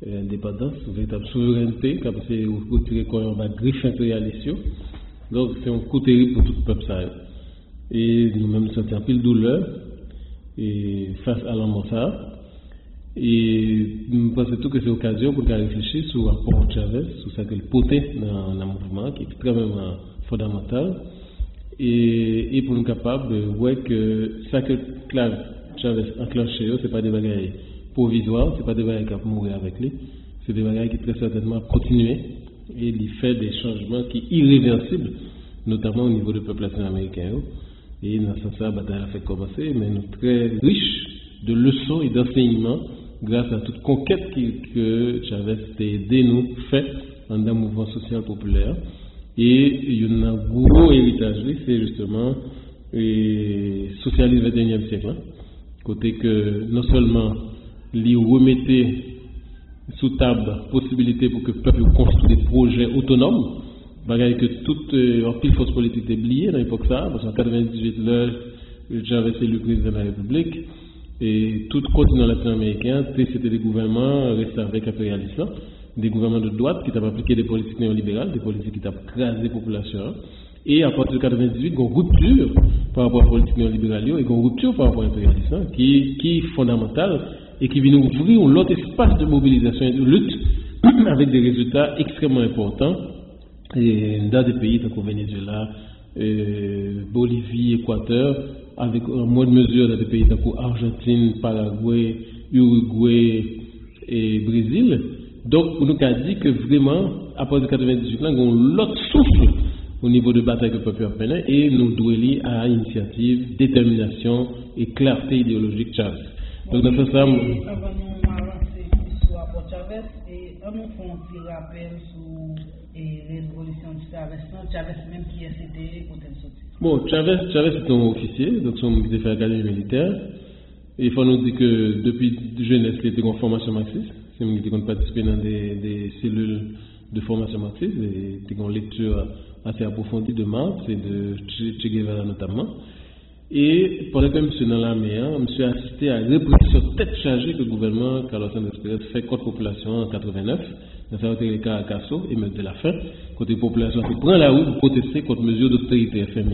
indépendance, véritable souveraineté, comme c'est retirer quoi on va griffe impérialiste. Donc c'est un coup terrible pour tout le peuple ça. Et nous-mêmes nous sentons un pile douleur et face à l'homme ça. Et nous pensons tout que c'est l'occasion pour réfléchir sur le rapport de Chavez, sur ce qu'il portait dans le mouvement, qui est extrêmement fondamental. Et pour nous capables de voir que ça que Chavez enclenché, ce n'est pas des bagailles provisoires, ce n'est pas des bagailles qui vont mourir avec lui, c'est des bagailles qui très certainement continuer et il fait des changements qui sont irréversibles, notamment au niveau du peuple latino-américain. Et dans ce sens, la bataille a fait commencer, mais nous sommes très riches de leçons et d'enseignements grâce à toute conquête que Chavez a aidé nous fait dans le mouvement social populaire. Et il y a un gros héritage, c'est justement le socialisme 21e siècle. Côté que non seulement il remettait sous table possibilité pour que le peuple construise des projets autonomes, bagaille que toute pile force politique est oubliée dans l'époque ça, parce qu'en 98 Chavez élu président de la République. Et tout le continent latino-américain, c'était des gouvernements restés avec impérialisme, des gouvernements de droite qui ont appliqué des politiques néolibérales, des politiques qui ont crasé la population. Et à partir de 1998, il y a une rupture par rapport à la politique néolibérale et une rupture par rapport à l'impérialisme qui est fondamentale et qui vient ouvrir un autre espace de mobilisation et de lutte avec des résultats extrêmement importants et dans des pays comme Venezuela, Bolivie, Équateur, avec en moindre mesure dans des pays comme Argentine, Paraguay, Uruguay et Brésil. Donc, on nous a dit que vraiment, à partir de 1998, là, on a l'autre souffle au niveau de bataille que le peuple a et nous devons lier à initiative, détermination et clarté idéologique Chavez. Donc, dans ce sens, avant nous avancer sur le rapport Chavez, et on nous fait un petit rappel sur la révolution de Chavez même qui est cité pour tel sorti. Bon, Chavez est un officier, donc son ministre des Affaires académiques militaires. Et il faut nous dire que depuis jeunesse, il était en formation marxiste. C'est lui qui a participé dans des cellules de formation marxiste, et il était en lecture assez approfondie de Marx et de Che Guevara notamment. Et pendant que je suis dans l'armée, je suis assisté à la répression tête chargée que le gouvernement Carlos Andrés Pérez fait contre la population en 89, dans sa hôtel de Caracasso, et même de la fin, quand la population qui prend la route pour protester contre mesures d'austérité FMI,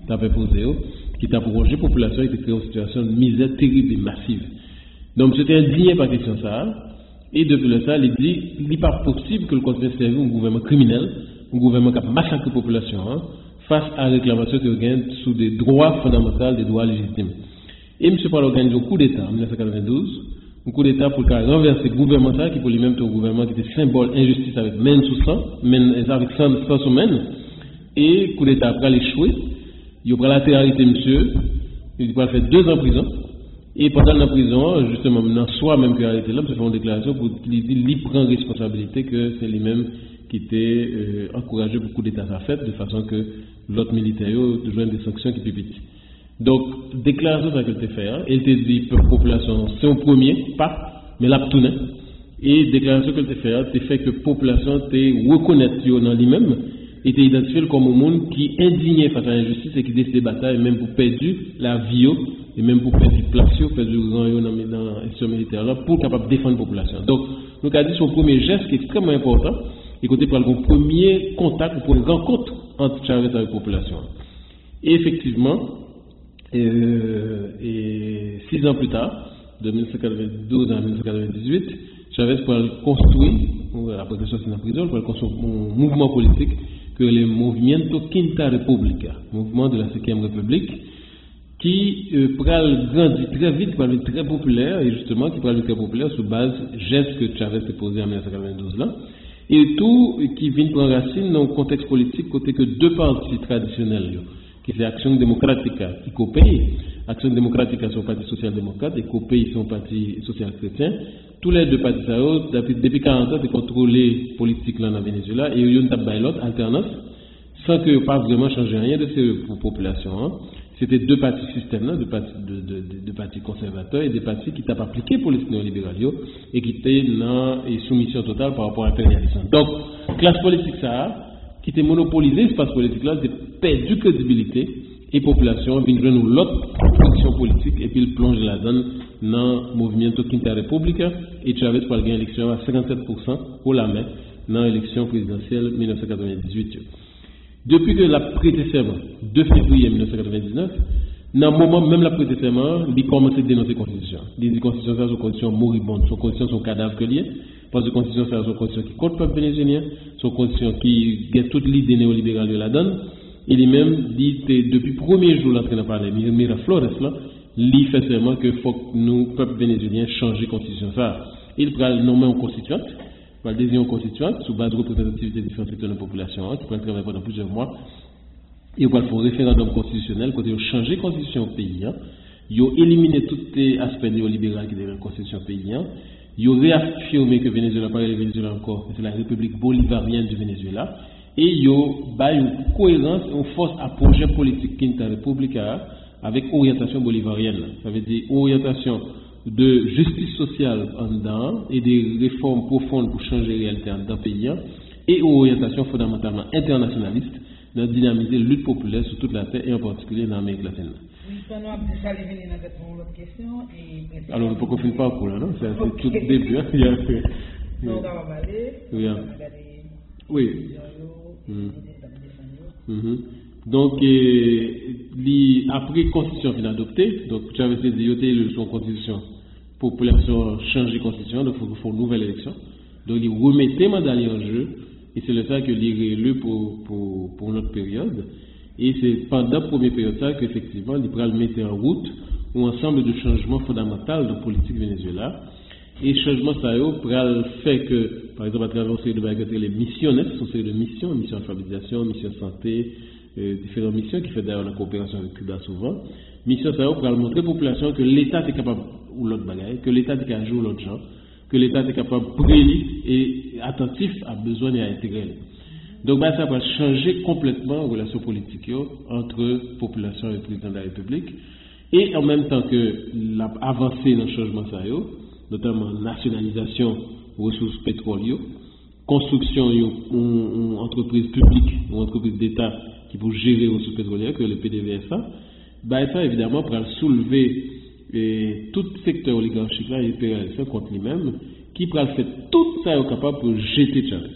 qui t'a prolongé la population et qui créé une situation de misère terrible et massive. Donc, j'étais indigné par la question ça, et depuis le ça, il dit qu'il n'est pas possible que le continent serve un gouvernement criminel, un gouvernement qui a massacré la population, face à la réclamation de gain sous des droits fondamentaux, des droits légitimes. Et M. Paul a organisé un coup d'État en 1992, un coup d'État pour renverser le gouvernement qui pour lui-même était un gouvernement qui était symbole injustice avec main sous sang, avec sang sous main, et le coup d'État après l'échouer, il a latéralité monsieur, il va faire 2 ans en prison, et pendant la prison, justement, dans soi même qu'il a été là, il fait une déclaration pour lui prendre responsabilité que c'est lui-même qui était encouragé pour le coup d'État à fait, de façon que l'autre militaire de joindre des sanctions qui pipitent. Donc, déclaration ça qu'elle t'a fait, elle t'a dit population, c'est un premier pas, mais l'a tourné. Et déclaration qu'elle t'a fait que population te reconnaître dans lui-même et te identifié comme un monde qui est indigné face à l'injustice et qui décide de bataille, même pour perdre la vie et même pour perdre place, perdre le rang dans l'institution militaire là, pour capable de défendre la population. Donc, nous avons dit son premier geste qui est extrêmement important. Écoutez, pour le premier contact, pour une rencontre entre Chavez et la population. Et effectivement, 6 ans plus tard, de 1992 à 1998, Chavez pourrait construire, après qu'il soit en prison, il pourrait construire un mouvement politique que le Movimiento Quinta República, mouvement de la 5e République, qui pourrait grandir très vite, qui pourrait être très populaire, et justement qui pourrait être très populaire sous base gestes que Chavez a posé en 1992 là. Et tout qui vient prendre racine dans le contexte politique, côté que 2 partis traditionnels, qui c'est Action démocratique et COPEI. Action démocratique sont parti social-démocrate et COPEI sont parti social-chrétien. Tous les 2 partis, depuis 40 ans, ils contrôlent les politiques là dans le Venezuela et ils ont une l'autre alternance sans que pas vraiment changer rien de ces populations. C'était 2 partis systèmes, 2 partis conservateurs et des partis qui t'ont appliqué pour les néolibérales et qui étaient dans une soumission totale par rapport à l'impérialisme. Donc, classe politique ça, qui était monopolisée, l'espace politique là, a perdu crédibilité et population viennent joindre l'autre fonction politique et puis ils plongent la donne dans le mouvement Quinta República et Chavez pour gagner l'élection à 57% pour la main dans l'élection présidentielle 1998. Depuis que la prêté serment 2 février 1999, dans le moment même la prêté serment, il commence à dénoncer la Constitution. Il dit que la Constitution c'est une constitution moribonde, son constitution son cadavre que lié, parce que la Constitution c'est une constitution qui compte le peuple vénézuélien, son constitution qui a toute l'idée néolibérale de la donne. Il même dit que depuis le premier jour l'entrée dans le palais, Miraflores là, il fait seulement que faut que nous, peuple vénézuélien, changer la Constitution. Ça, il va nommer une constituante. Il va désigner une constituante sous base de représentativité des différents secteurs de la population, qui va travailler pendant plusieurs mois. Et il va faire un référendum constitutionnel, quand il a changé la constitution au pays, il a éliminé tous les aspects néolibéraux qui étaient dans la constitution pays, il a réaffirmé que Venezuela n'est pas le Venezuela encore, c'est la République bolivarienne du Venezuela, et il a une cohérence, une force à projet politique Quinta República avec orientation bolivarienne. Ça veut dire orientation de justice sociale en dedans et des réformes profondes pour changer la réalité en dedans pays et orientation fondamentalement internationaliste dans dynamiser la lutte populaire sur toute la terre et en particulier dans l'Amérique latine. Alors, on ne peut pas pour là, non? C'est tout le début. Oui. Donc, après la constitution finale adoptée, donc j'avais dit son constitution, population changer la constitution, donc il faut faire une nouvelle élection. Donc, il remettait Madali en jeu, et c'est le ça que il est réélu pour notre période. Et c'est pendant la première période ça qu'effectivement, il pourra le mettre en route un ensemble de changements fondamentaux de la politique Venezuela. Et changement ça pourra faire que, par exemple, à travers les missionnaires, ce sont ces de missions, mission alphabétisation, mission santé, différentes missions qui fait d'ailleurs la coopération avec Cuba souvent. Mission ça pourra montrer à la population que l'État est capable ou l'autre bagaille, que l'État est capable de jouer l'autre genre, que l'État est capable de briller et attentif à besoin et à intégrer. Donc ça va changer complètement la relation politique entre population et président de la République. Et en même temps que l'avancée dans le changement ça notamment nationalisation des ressources pétrolières, construction d'une entreprise publique ou entreprise d'État qui peut gérer les ressources pétrolières, que le PDVSA, ça évidemment pour soulever tout secteur oligarchique là et impérialiste contre lui-même, qui pourra faire tout ça capable pour jeter Chavez.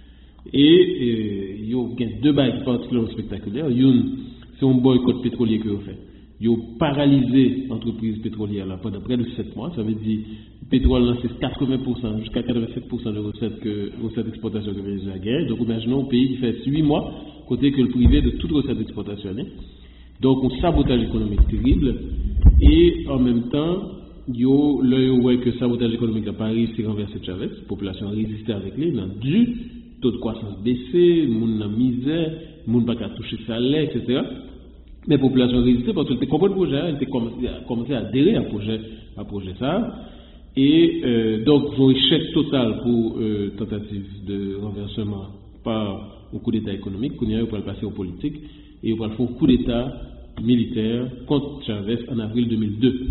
Et il y a deux bails particulièrement spectaculaires. C'est un boycott pétrolier que vous faites. Ils ont paralysé l'entreprise pétrolière là, pendant près de 7 mois. Ça veut dire que le pétrole, c'est 80%, jusqu'à 87% de recettes d'exportation que Venezuela gagne. Donc, imaginons un pays qui fait 8 mois, côté que le privé de toute recette d'exportation. Donc, un sabotage économique terrible. Et en même temps, il y a l'œil que le sabotage économique n'a pas réussi à renverser Chavez. La population a résisté avec lui, il a dû. Taux de croissance baissé, le monde n'a misère, le monde n'a pas touché salaire, etc. Mais la population a résisté parce qu'elle était compris le projet, elle était commencé à adhérer à projet ça. Et donc, ils ont un échec total pour tentative de renversement par un coup d'État économique, qu'on y a eu pour le passer aux politiques, et pour le faire un coup d'État militaire contre Chavez en avril 2002.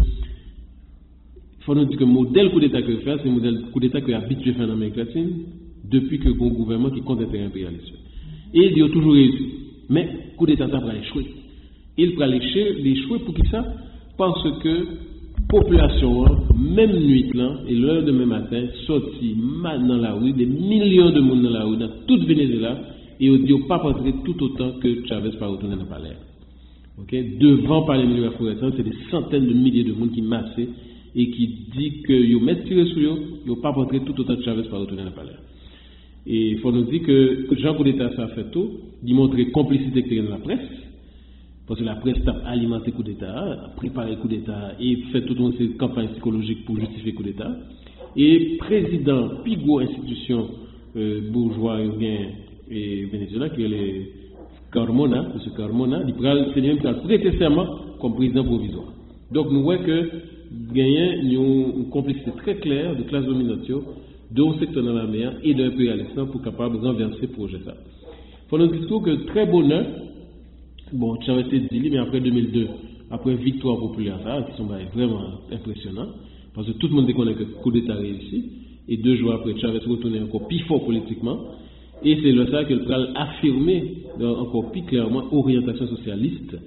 Il faut nous dire que le modèle coup d'État que fait, c'est le modèle coup d'État que est habitué à faire en Amérique latine depuis que le gouvernement qui compte intérêt impérialiste. Et il a toujours réussi. Mais le coup d'État va échouer. Il va échouer pour qui ça? Parce que la population, même nuit, là, et l'heure de même matin, sorti mal dans la rue, des millions de monde dans la rue, dans toute Venezuela, et ils ne pas rentrer tout autant que Chavez pas retourner dans le palais. Okay? Devant le palais de la Forêt, c'est des centaines de milliers de monde qui massent et qui disent qu'ils mettent tiré sur eux, ils ne pas rentrer tout autant que Chavez pas retourner dans le palais. Et il faut nous dire que Jean coup d'État ça a fait tout, d'y montrer complicité avec la presse, parce que la presse a alimenté le coup d'État, préparé le coup d'État et fait toute une campagne psychologique pour justifier le coup d'État. Et président Pigo institution bourgeois et Venezuela, qui est le Carmona, M. Carmona, c'est lui-même qui a prêté serment comme président provisoire. Donc nous voyons que gagnons une complicité très claire de classe dominante, d'un secteur dans la mer et d'un impérialisme pour capable de renverser le projet. Il faut nous dire que très bonheur, bon, tu avais été dit, mais après 2002, après victoire populaire, ça, qui sont vraiment impressionnants, parce que tout le monde connaît que le coup d'État réussi, et 2 jours après, Chavez retourné encore plus fort politiquement, et c'est le ça que le PRAL affirmé encore plus clairement orientation socialiste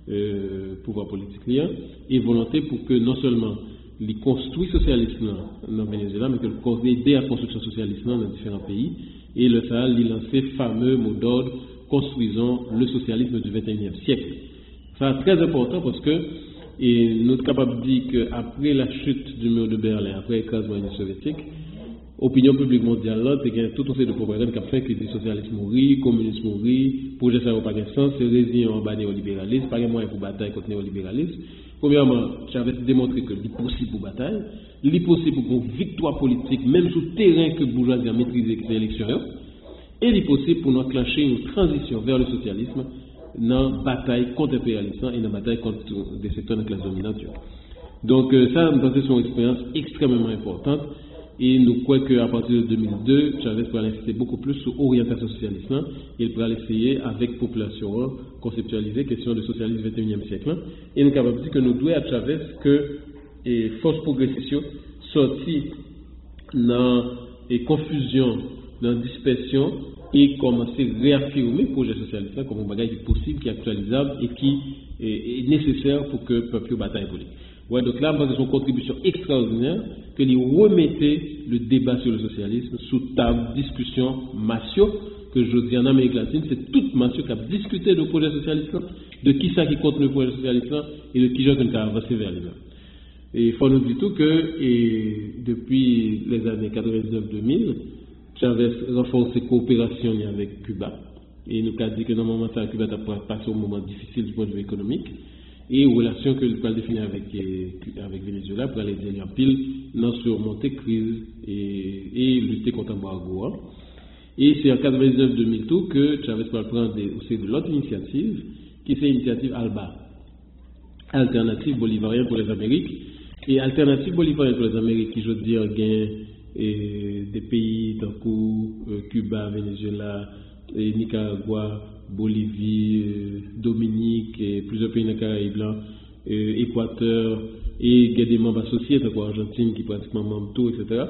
pouvoir politique liant et volonté pour que non seulement les construit socialisme dans le Venezuela, mais que le aider à la construction socialiste dans différents pays. Et le Sahel, il lancé fameux mot d'ordre construisons le socialisme du XXIe siècle. Ça est très important parce que nous sommes capables de dire qu'après la chute du mur de Berlin, après l'écrasement de l'Union soviétique, l'opinion publique mondiale là, il y a tout un de propagande qui a fait que le socialisme mourit, le communisme mourit, le projet ça n'a pas de sens, c'est résilient en bas néolibéralisme, pas de moyen pour bataille contre le néolibéralisme. Premièrement, j'avais démontré que c'est possible pour bataille, c'est possible pour une victoire politique, même sur le terrain que le bourgeoisie a maîtrisé que c'est l'élection, et c'est possible pour nous enclencher une transition vers le socialisme dans la bataille contre l'impérialisme et dans la bataille contre des secteurs de la classe dominante. Donc ça, c'est une expérience extrêmement importante. Et nous croyons qu'à partir de 2002, Chavez pourra insister beaucoup plus sur l'orientation socialiste. Et il pourra essayer, avec la population, conceptualiser la question du socialisme du XXIe siècle. Et nous sommes capables de dire que nous devons à Chavez que les forces progressistes sorties dans la confusion, dans la dispersion, et commencer à réaffirmer le projet socialiste comme un bagage possible, qui est actualisable et qui est nécessaire pour que le peuple bataille politique. Ouais, donc là, c'est une contribution extraordinaire que lui remettez le débat sur le socialisme sous table, discussion, massio, que je dis en Amérique latine, c'est toute massio qui a discuté du projet socialiste, de qui ça qui compte le projet socialiste et de qui j'ai avancé vers lui-même. Et il faut nous dire tout que depuis les années 99-2000, j'avais renforcé coopération avec Cuba. Et nous avons dit que normalement, ça, Cuba a passé un moment difficile du point de vue économique. Et aux relations que nous allons définir avec Venezuela pour aller aider en pile dans surmonter crise et lutter contre l'embargo. Et c'est en 99-2000 que Chavez va prendre aussi de l'autre initiative, qui c'est l'initiative ALBA, Alternative Bolivarienne pour les Amériques. Et Alternative Bolivarienne pour les Amériques, qui je veux dire, gagne des pays tant que Cuba, Venezuela, et Nicaragua, Bolivie, Dominique et plusieurs pays dans les Caraïbes, Équateur, et il y a des membres associés, donc Argentine qui est pratiquement membre tout, etc.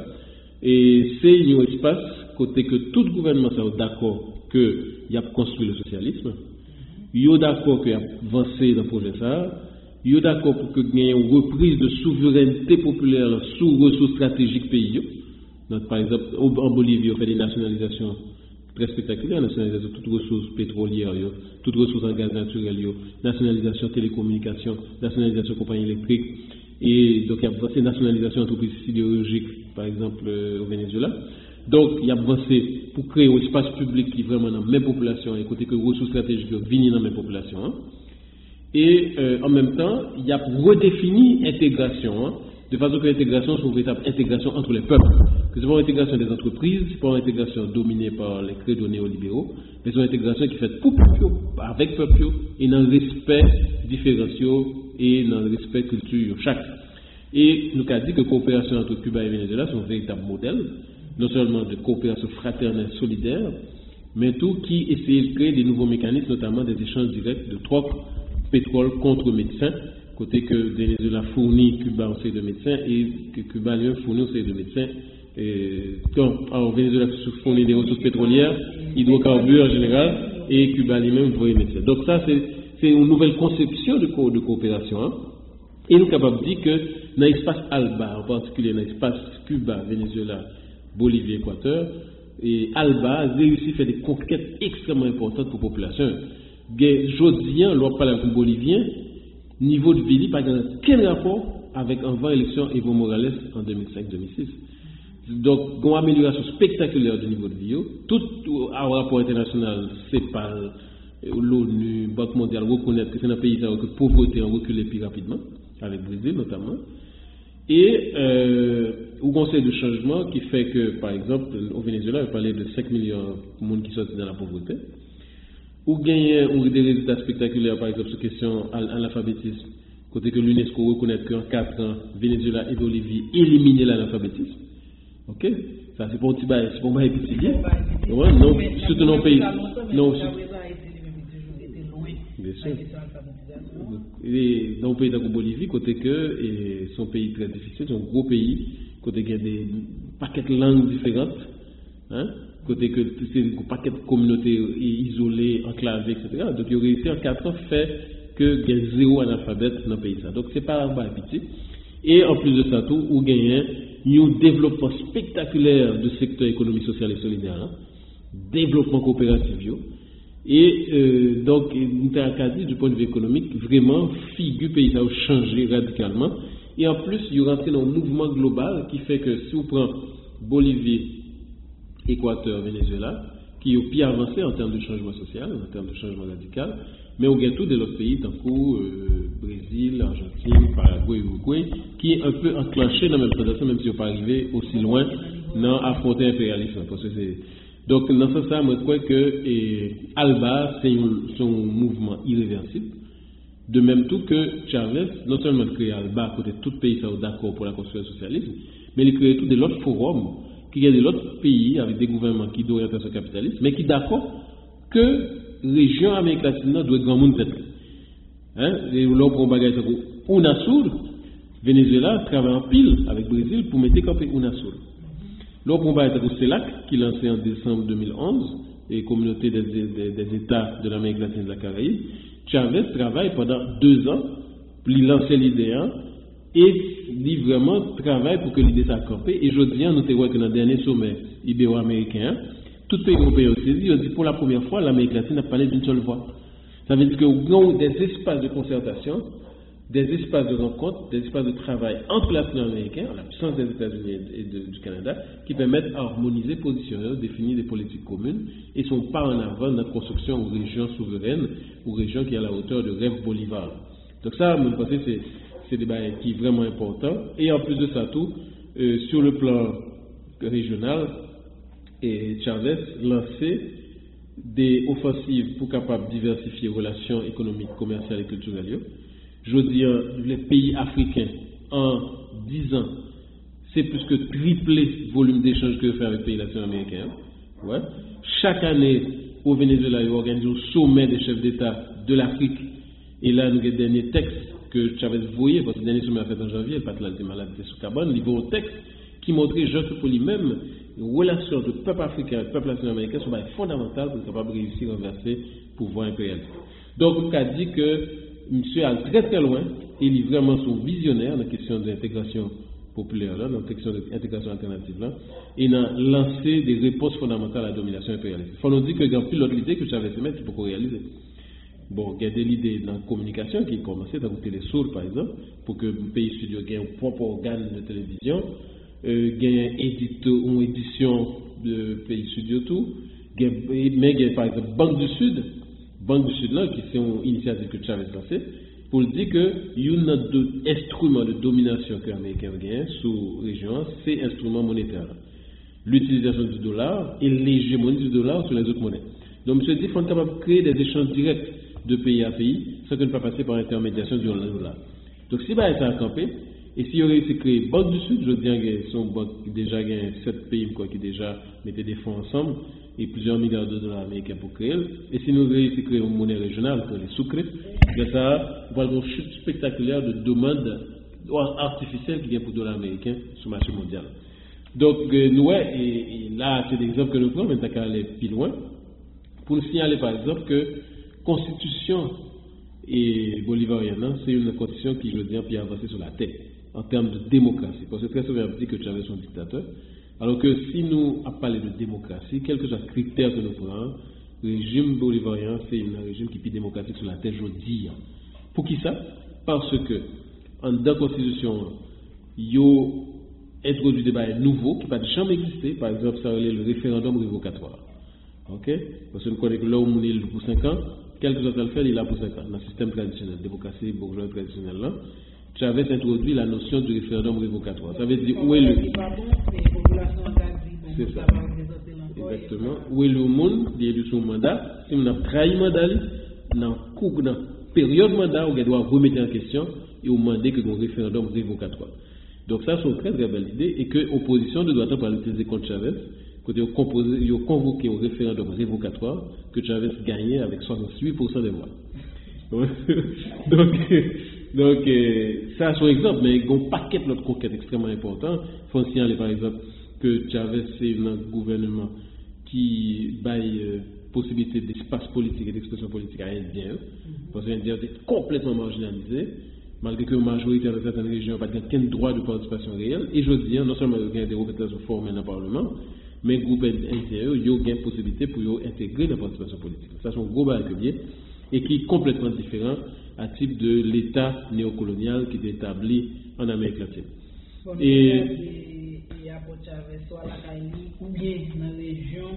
Et c'est un espace côté que tout le gouvernement est d'accord qu'il a construit le socialisme, il est d'accord qu'il a avancé dans le projet ça, il est d'accord pour qu'il y ait une reprise de souveraineté populaire sous ressources stratégiques pays. Donc, par exemple, en Bolivie, on fait des nationalisations très spectaculaires, nationalisation de toutes ressources pétrolières, toutes ressources en gaz naturel, nationalisation télécommunications, nationalisation compagnie électrique, et donc il y a avancé nationalisation d'entreprises sidérurgiques, par exemple au Venezuela. Donc il y a avancé pour créer un espace public qui est vraiment dans la même population, et côté que les ressources stratégiques viennent dans la même population. Et en même temps, il y a redéfini l'intégration, de façon que l'intégration soit une véritable intégration entre les peuples. Que ce n'est pas une intégration des entreprises, ce n'est pas une intégration dominée par les credos néolibéraux, mais c'est une intégration qui est faite pour peuple, avec peuple, et dans le respect différentiel et dans le respect culture chaque. Et nous avons dit que la coopération entre Cuba et Venezuela sont un véritable modèle, non seulement de coopération fraternelle solidaire, mais tout qui essaie de créer des nouveaux mécanismes, notamment des échanges directs de troc pétrole contre médecins, côté que Venezuela fournit Cuba au sein de médecins et que Cuba lui fournit au sein de médecins. Quand Venezuela fournit des ressources pétrolières, hydrocarbures en général, et Cuba lui-même fournit des médecins. Donc ça, c'est une nouvelle conception de coopération. Et nous sommes capables de dire que dans l'espace ALBA, en particulier dans l'espace Cuba, Venezuela, Bolivie, Équateur, et ALBA a réussi à faire des conquêtes extrêmement importantes pour la population. Aujourd'hui, l'on parle avec les Boliviens, niveau de vie, pas quel rapport avec avant l'élection Evo Morales en 2005-2006. Donc, une amélioration spectaculaire du niveau de vie. Tout en rapport international, c'est pas l'ONU, Banque mondiale reconnaître que c'est un pays où la pauvreté a reculé plus rapidement, avec le Brésil notamment. Et au conseil de changement qui fait que, par exemple, au Venezuela, on parlait de 5 millions de monde qui sortent dans la pauvreté. Ou gagner des résultats spectaculaires, par exemple, sur la question de l'alphabétisme. Côté que l'UNESCO reconnaît qu'en 4 ans, Venezuela et Bolivie éliminaient l'analphabétisme. Ok? Ça, c'est pour un petit bail, c'est pour un bail petit bien. Ouais, non, surtout dans le pays. Non, bien sûr. Et dans le pays de la Bolivie, côté que c'est un pays très difficile, c'est un gros pays, côté qu'il y a des paquets de langues différentes. Hein? Côté que c'est un paquet de communautés isolées, enclavées, etc. Donc, il y a réussi en 4 ans à faire que il y a zéro analphabète dans le pays. Donc, c'est pas un petit. Et en plus de ça, tout, ou gagner un développement spectaculaire du secteur économie sociale et solidaire, hein, développement coopératif. Et donc, nous avons dit, du point de vue économique, vraiment, figure pays a changé radicalement. Et en plus, il y aura un mouvement global qui fait que si on prend Bolivie, Équateur, Venezuela, qui est au pied avancé en termes de changement social, en termes de changement radical, mais on gagne tous des autres pays, tant que Brésil, Argentine, Paraguay, Uruguay, qui est un peu enclenché dans la même présentation, même si on n'est pas arrivé aussi loin dans affronter l'impérialisme. Donc, dans ce sens, je crois que ALBA, c'est un mouvement irréversible. De même tout que Chavez, non seulement créé ALBA à côté de tout pays d'accord pour la construction du socialisme, mais il crée tout de l'autre forum, qui est de l'autre pays avec des gouvernements qui d'orientation capitaliste, mais qui d'accord que région Amérique latine doit être grand monde tête. Hein? Et là, pour un bagage, UNASUR, Venezuela travaille en pile avec Brésil pour mettre camper UNASUR. Là, pour un bagage, c'est CELAC qui lancé en décembre 2011, et communauté des États de l'Amérique latine et de la Caraïbe. Chavez travaille pendant 2 ans pour lancer l'idée et il vraiment travaille pour que l'idée soit campée. Et je dis, nous avons que dans le dernier sommet ibéro-américain, tout pays européen aussi dit pour la première fois, l'Amérique latine a parlé d'une seule voix. Ça veut dire que nous avons des espaces de concertation, des espaces de rencontre, des espaces de travail entre les Américains, en la puissance des États-Unis et du Canada, qui permettent d'harmoniser, positionner, définir des politiques communes et sont pas en avant dans la construction aux régions souveraines, aux régions qui sont à la hauteur de rêve Bolivar. Donc ça, je pense que c'est un débat qui est vraiment important. Et en plus de ça, tout, sur le plan régional, Chavez lançait des offensives pour capable diversifier les relations économiques, commerciales et culturelles. Je veux dire, les pays africains, en 10 ans, c'est plus que tripler le volume d'échanges que fait avec les pays latino-américains. Ouais. Chaque année, au Venezuela, il organise un sommet des chefs d'État de l'Afrique. Et là, nous avons le dernier texte que Chavez voyait, parce que le dernier sommet a fait en janvier, pas de la malade sous carbone, il y a un texte qui montrait que pour lui-même, les relations de peuple africain et de peuple latino-américain sont fondamentales pour être capable de réussir à renverser le pouvoir impérialiste. Donc, on a dit que monsieur a très très loin, et il est vraiment son visionnaire dans la question de l'intégration populaire, là, dans la question de l'intégration alternative, là, et il a lancé des réponses fondamentales à la domination impérialiste. Il faut nous dire que dans pilote l'idée que j'avais se mettre pour réaliser. Bon, il y a des idées dans la communication qui commençaient à écouter les sourds, par exemple, pour que le pays studio gagne un propre organe de télévision, gagne une édition de pays studio tout, mais il y a par exemple Banque du Sud là, qui c'est une initiative que Chavez a lancée, pour dire qu'il y a un instrument de domination que les Américains gagnent sous la région, c'est l'instrument monétaire. L'utilisation du dollar et l'hégémonie du dollar sur les autres monnaies. Donc, M. dit qu'il faut être capable de créer des échanges directs de pays à pays, sans que ne pas passer par l'intermédiation du dollar. Donc, si ça a campé, et si on réussit à créer Banque du Sud, je dis que son banque déjà gagne 7 pays qui déjà mettaient des fonds ensemble, et plusieurs milliards de dollars américains pour créer. Et si nous réussissons à créer une monnaie régionale, pour les sucrés, ça va avoir une chute spectaculaire de demande artificielle qui vient pour le dollar américain sur le marché mondial. Donc, nous, et là, c'est l'exemple que nous prenons, mais on va aller plus loin, pour nous signaler par exemple que la constitution bolivarienne, c'est une constitution qui, je veux dire, peut avancer sur la terre en termes de démocratie. Parce que très souvent, on dit que Chavez est un dictateur. Alors que si nous parlons de démocratie, quel que soit le critère que nous prenons, le régime bolivarien, c'est un régime qui est plus démocratique sur la terre, je dis. Pour qui ça? Parce que, dans la Constitution, il y a introduit des débats nouveaux qui n'ont jamais existé. Par exemple, ça relève le référendum révocatoire. Ok? Parce que nous connaissons que là où on est pour 5 ans, quel que soit le fait, il est là pour 5 ans. Dans le système traditionnel, démocratie bourgeoise traditionnelle, là, Chavez introduit la notion du référendum révocatoire. Ça veut dire où est le. C'est ça. Exactement. Où est le monde, il y a son mandat. Si on a trahi le mandat, dans la période mandat, on doit remettre en question et on demander que un référendum révocatoire. Donc, ça, c'est une très très belle idée et que l'opposition ne doit pas l'utiliser contre Chavez. Quand ils ont convoqué un référendum révocatoire que Chavez gagnait avec 68% des voix. Donc, ça c'est un exemple, mais il y a un paquet d'autres conquêtes extrêmement importantes. Il faut signaler par exemple que Chavez c'est un gouvernement qui baille possibilité d'espace politique et d'expression politique à Indien, parce que l'Indien est complètement marginalisé, malgré que la majorité dans certaines régions n'a pas aucun droit de participation réelle. Et je dis, non seulement il y a des représentations formelles dans le Parlement, mais le groupe Indien, il y a une possibilité pour intégrer la participation politique. Ça, c'est un gros barrière et qui est complètement différent à type de l'État néocolonial qui est établi en Amérique latine. Bon, et à Chavez, soit la Caraïbe, ou bien dans la région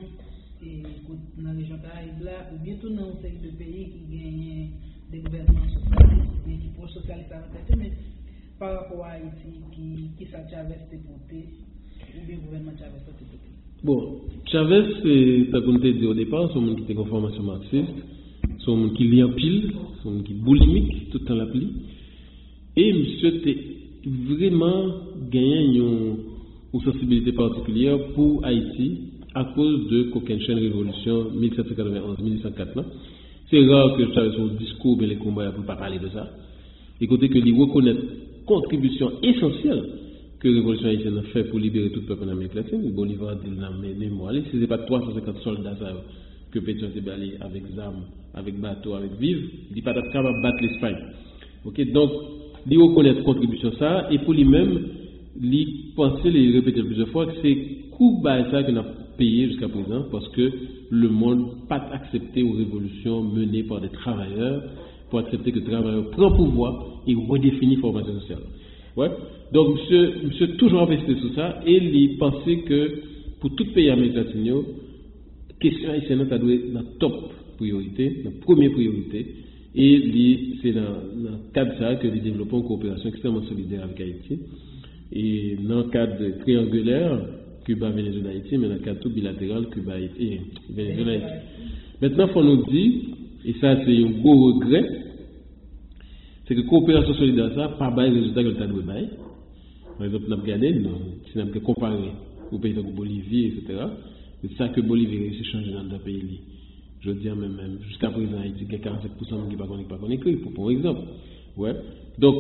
Caraïbe là, ou bien tout dans un série de pays qui gagnent des gouvernements socialistes, mais qui pour socialistes mais par rapport à Haïti, qui ça Chavez déporté, ou bien le gouvernement Chavez déporté. Bon, Chavez, c'est, comme tu as dit au départ, c'est un monde qui était en formation marxiste, c'est un monde qui lit en pile, c'est un monde qui est boulimique, tout le temps l'appli. Et monsieur était vraiment gagné une sensibilité particulière pour Haïti à cause de Cochinchine Révolution 1791-1804. C'est rare que Chavez son discours, mais les combats pour ne pas parler de ça. Écoutez que lui reconnaît contribution essentielle que la révolution haïtienne a fait pour libérer tout le peuple en Amérique latine. Bolivar dit dans mes mémoires, si ce n'est pas 350 soldats que Pétion s'est balayé avec armes, avec bateau, avec vivres, il dit pas capable de battre l'Espagne. Ok, donc, il reconnaît la contribution ça, et pour lui-même, il pensait, il répétait plusieurs fois que c'est coup ça qu'on a payé jusqu'à présent parce que le monde n'a pas accepté aux révolutions menées par des travailleurs pour accepter que le travailleur prend pouvoir et redéfinit la formation sociale. Ouais. Donc, monsieur toujours investi sur ça et il pensait que pour tout pays américain, la question haïtienne doit être la top priorité, la première priorité. Et c'est dans le cadre de ça que nous développons une coopération extrêmement solidaire avec Haïti. Et dans le cadre triangulaire, Cuba, Venezuela, Haïti, mais dans le cadre tout bilatéral, Cuba, Haïti et Venezuela, Haïti. Maintenant, il faut nous dire, et ça c'est un gros regret, c'est que la coopération solidaire, ça, pas de résultat que le Tadoué bail. Par exemple, nous avons regardé, si nous avons comparé aux pays comme Bolivie, etc., c'est ça que Bolivie réussit à changer dans le pays. Je veux dire, même jusqu'à présent, Haïti, il y a 45% qui ne sont pas connectés, pour exemple. Ouais. Donc,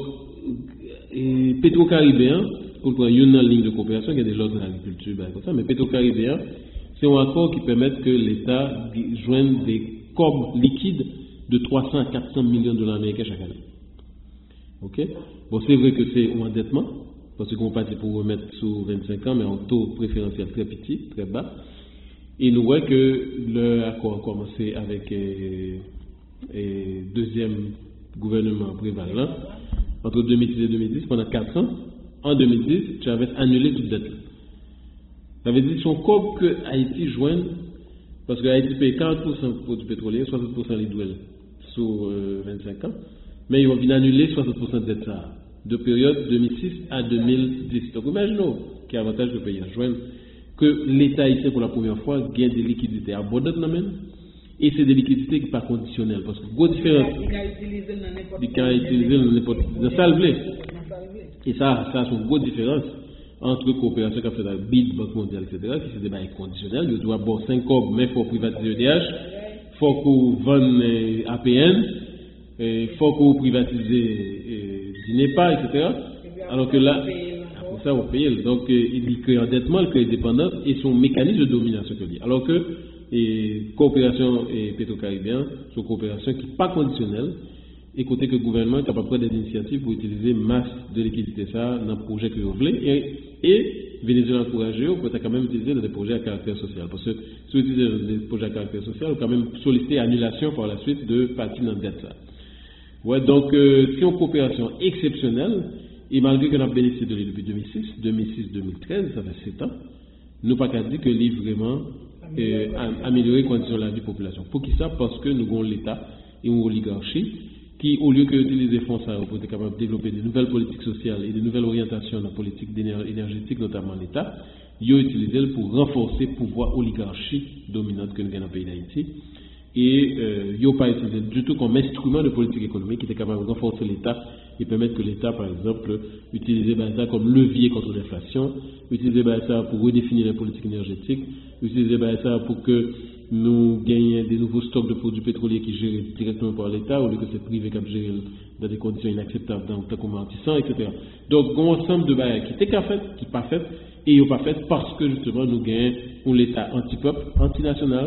Pétro-Caribéen, pour prendre une ligne de coopération, il y a des autres dans l'agriculture, comme ça, mais Pétro-Caribéen, c'est un accord qui permet que l'État joigne des corbes liquides de 300 à 400 millions de dollars américains chaque année. Ok? Bon, c'est vrai que c'est un endettement, parce qu'on passe pour remettre sous 25 ans, mais en taux préférentiel très petit, très bas. Et nous voyons que l'accord a commencé avec deuxième gouvernement prévalant entre 2006 et 2010 pendant 4 ans. En 2010, Chavez annulé toute dette. Ça veut dire son corps que Haïti joigne, parce que Haïti paye 40% pour du pétrolier, 60% l'huile sur 25 ans, mais ils vont venir annuler 60% de dette ça, de période 2006 à 2010. Donc imaginons qu'il y a avantage de payer à joindre que l'État haïtien pour la première fois gagne des liquidités abondantes et c'est des liquidités qui ne sont pas conditionnelles parce que gros différence il can utiliser dans n'importe dans salvé et ça c'est une grosse différence entre coopération qu'a fait la BID Banque mondiale etc. qui c'est des bails conditionnels il doit avoir 5 corps mais il faut privatiser EDH il faut qu'on vende APN il faut qu'on privatise DINEPA etc. alors que là ça on paye. Donc il crée endettement, il crée dépendance et son mécanisme de domination que lui. Alors que coopération et pétro-caribéen sont coopération qui n'est pas conditionnelle et côté que le gouvernement est capable de prendre des initiatives pour utiliser masse de liquidité ça dans le projet que vous voulez et Venezuela encouragé vous pouvez quand même utiliser dans des projets à caractère social parce que si vous utilisez des projets à caractère social vous pouvez quand même solliciter annulation par la suite de partie dans dette ça. Ouais, donc c'est une coopération exceptionnelle. Et malgré qu'on a bénéficié de lui depuis 2006-2013, ça fait 7 ans, nous pas qu'à dire que lui vraiment améliorer les conditions de la vie de la population. Pour qui ça? Parce que nous avons l'État et une oligarchie qui, au lieu d'utiliser les fonds pour être capable de développer de nouvelles politiques sociales et de nouvelles orientations dans la politique énergétique, notamment l'État, ils ont utilisé pour renforcer le pouvoir oligarchie dominante que nous avons dans le pays d'Haïti. Et ils n'ont pas utilisé du tout comme instrument de politique économique qui était capable de renforcer l'État et permettre que l'État, par exemple, utilise ça comme levier contre l'inflation, utilise ça pour redéfinir la politique énergétique, utilise ça pour que nous gagnions des nouveaux stocks de produits pétroliers qui gèrent directement par l'État au lieu que c'est privé qui gère dans des conditions inacceptables dans le temps commerçant, etc. Donc, un ensemble de barrières qui n'étaient qui pas fait et qui n'ont pas fait parce que justement nous gagnons l'État anti-peuple, anti-national,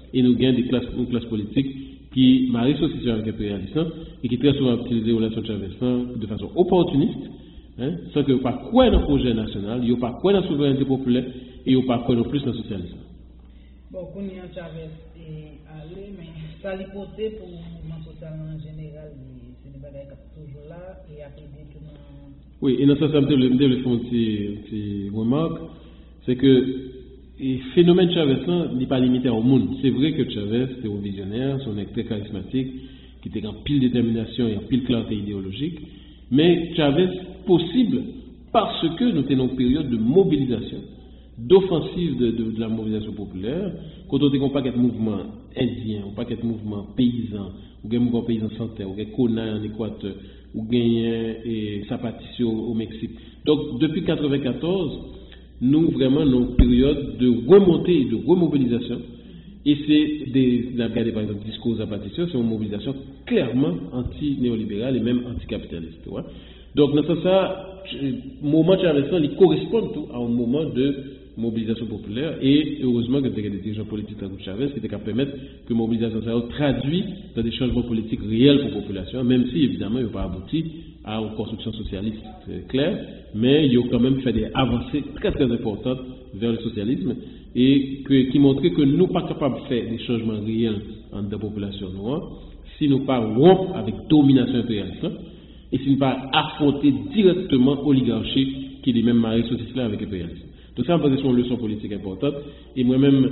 et nous gagnons une classe politique qui m'a associé avec l'impérialisme et qui très souvent utilisé les relations de Chavez de façon opportuniste, sans que pas quoi dans le projet national, il n'y a pas quoi dans la souveraineté populaire et il n'y a pas quoi non plus dans le socialisme. Bon, quand Chavez est allé, mais ça l'hypothèse pour le mouvement social en général, c'est des bagages toujours là et après tout. Oui, et dans ce sens, je vais faire une petite remarque, c'est que le phénomène Chavez n'est pas limité au monde. C'est vrai que Chavez était un visionnaire, c'est un mec très charismatique, qui était en pile détermination et en pile clarté idéologique, mais Chavez possible parce que nous tenons une période de mobilisation, d'offensive de la mobilisation populaire, quand on a un paquet de mouvements indiens, un paquet de mouvements paysans, ou un mouvement paysan sanitaire, ou un Kona en Équateur, ou gagné et Zapatistio au Mexique. Donc depuis 1994, nous vraiment dans une période de remontée et de remobilisation. Et c'est regardez par exemple le discours Zapatistio, c'est une mobilisation clairement anti-néolibérale et même anticapitaliste. Ouais? Donc dans ça, le moment de Chavez, il correspond tout à un moment de mobilisation populaire et heureusement que des dirigeants politiques comme Chavez qui étaient capables de permettre que la mobilisation soit traduite dans des changements politiques réels pour la population, même si évidemment il n'a pas abouti à une construction socialiste claire, mais il a quand même fait des avancées très très importantes vers le socialisme et qui montraient que nous ne sommes pas capables de faire des changements réels dans la population noire si nous ne pas rompre avec domination impérialiste et si nous ne pas affronter directement l'oligarchie qui est même marié socialiste avec l'impérialisme. Donc ça, c'est une leçon politique importante. Et moi-même,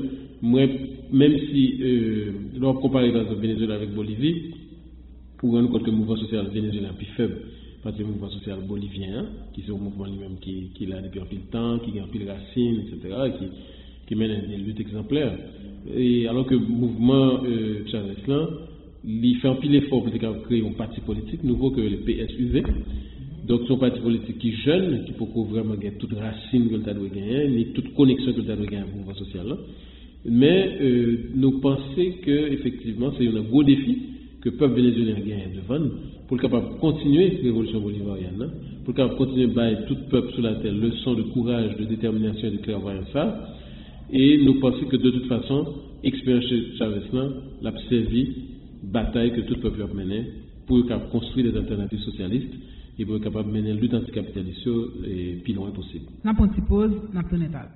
même si l'on compare par exemple Venezuela avec Bolivie, pour rendre compte que le mouvement social vénézuélien est plus faible parce que le mouvement social bolivien, qui est un mouvement lui-même qui est là depuis un peu de temps, qui a un peu de racines, etc., qui mène des luttes exemplaires. Et alors que le mouvement Chavez, il fait un peu l'effort pour créer un parti politique nouveau que le PSUV. Donc, c'est un parti politique qui est jeune, qui peut vraiment gagner toute racine que le doit gagner, ni toute connexion que le doit gagner avec le mouvement social. Mais nous pensons qu'effectivement, c'est un gros défi que le peuple vénézuélien gagne devant pour capable de continuer la révolution bolivarienne, pour capable de continuer à bailler tout peuple sur la terre leçon de courage, de détermination et de clairvoyance. Et nous pensons que de toute façon, l'expérience Chavez l'a servi bataille que tout le peuple a menée pour construire des alternatives socialistes et pour être capable de mener la lutte anticapitaliste le plus loin possible. Nous avons une petite pause, nous avons étape.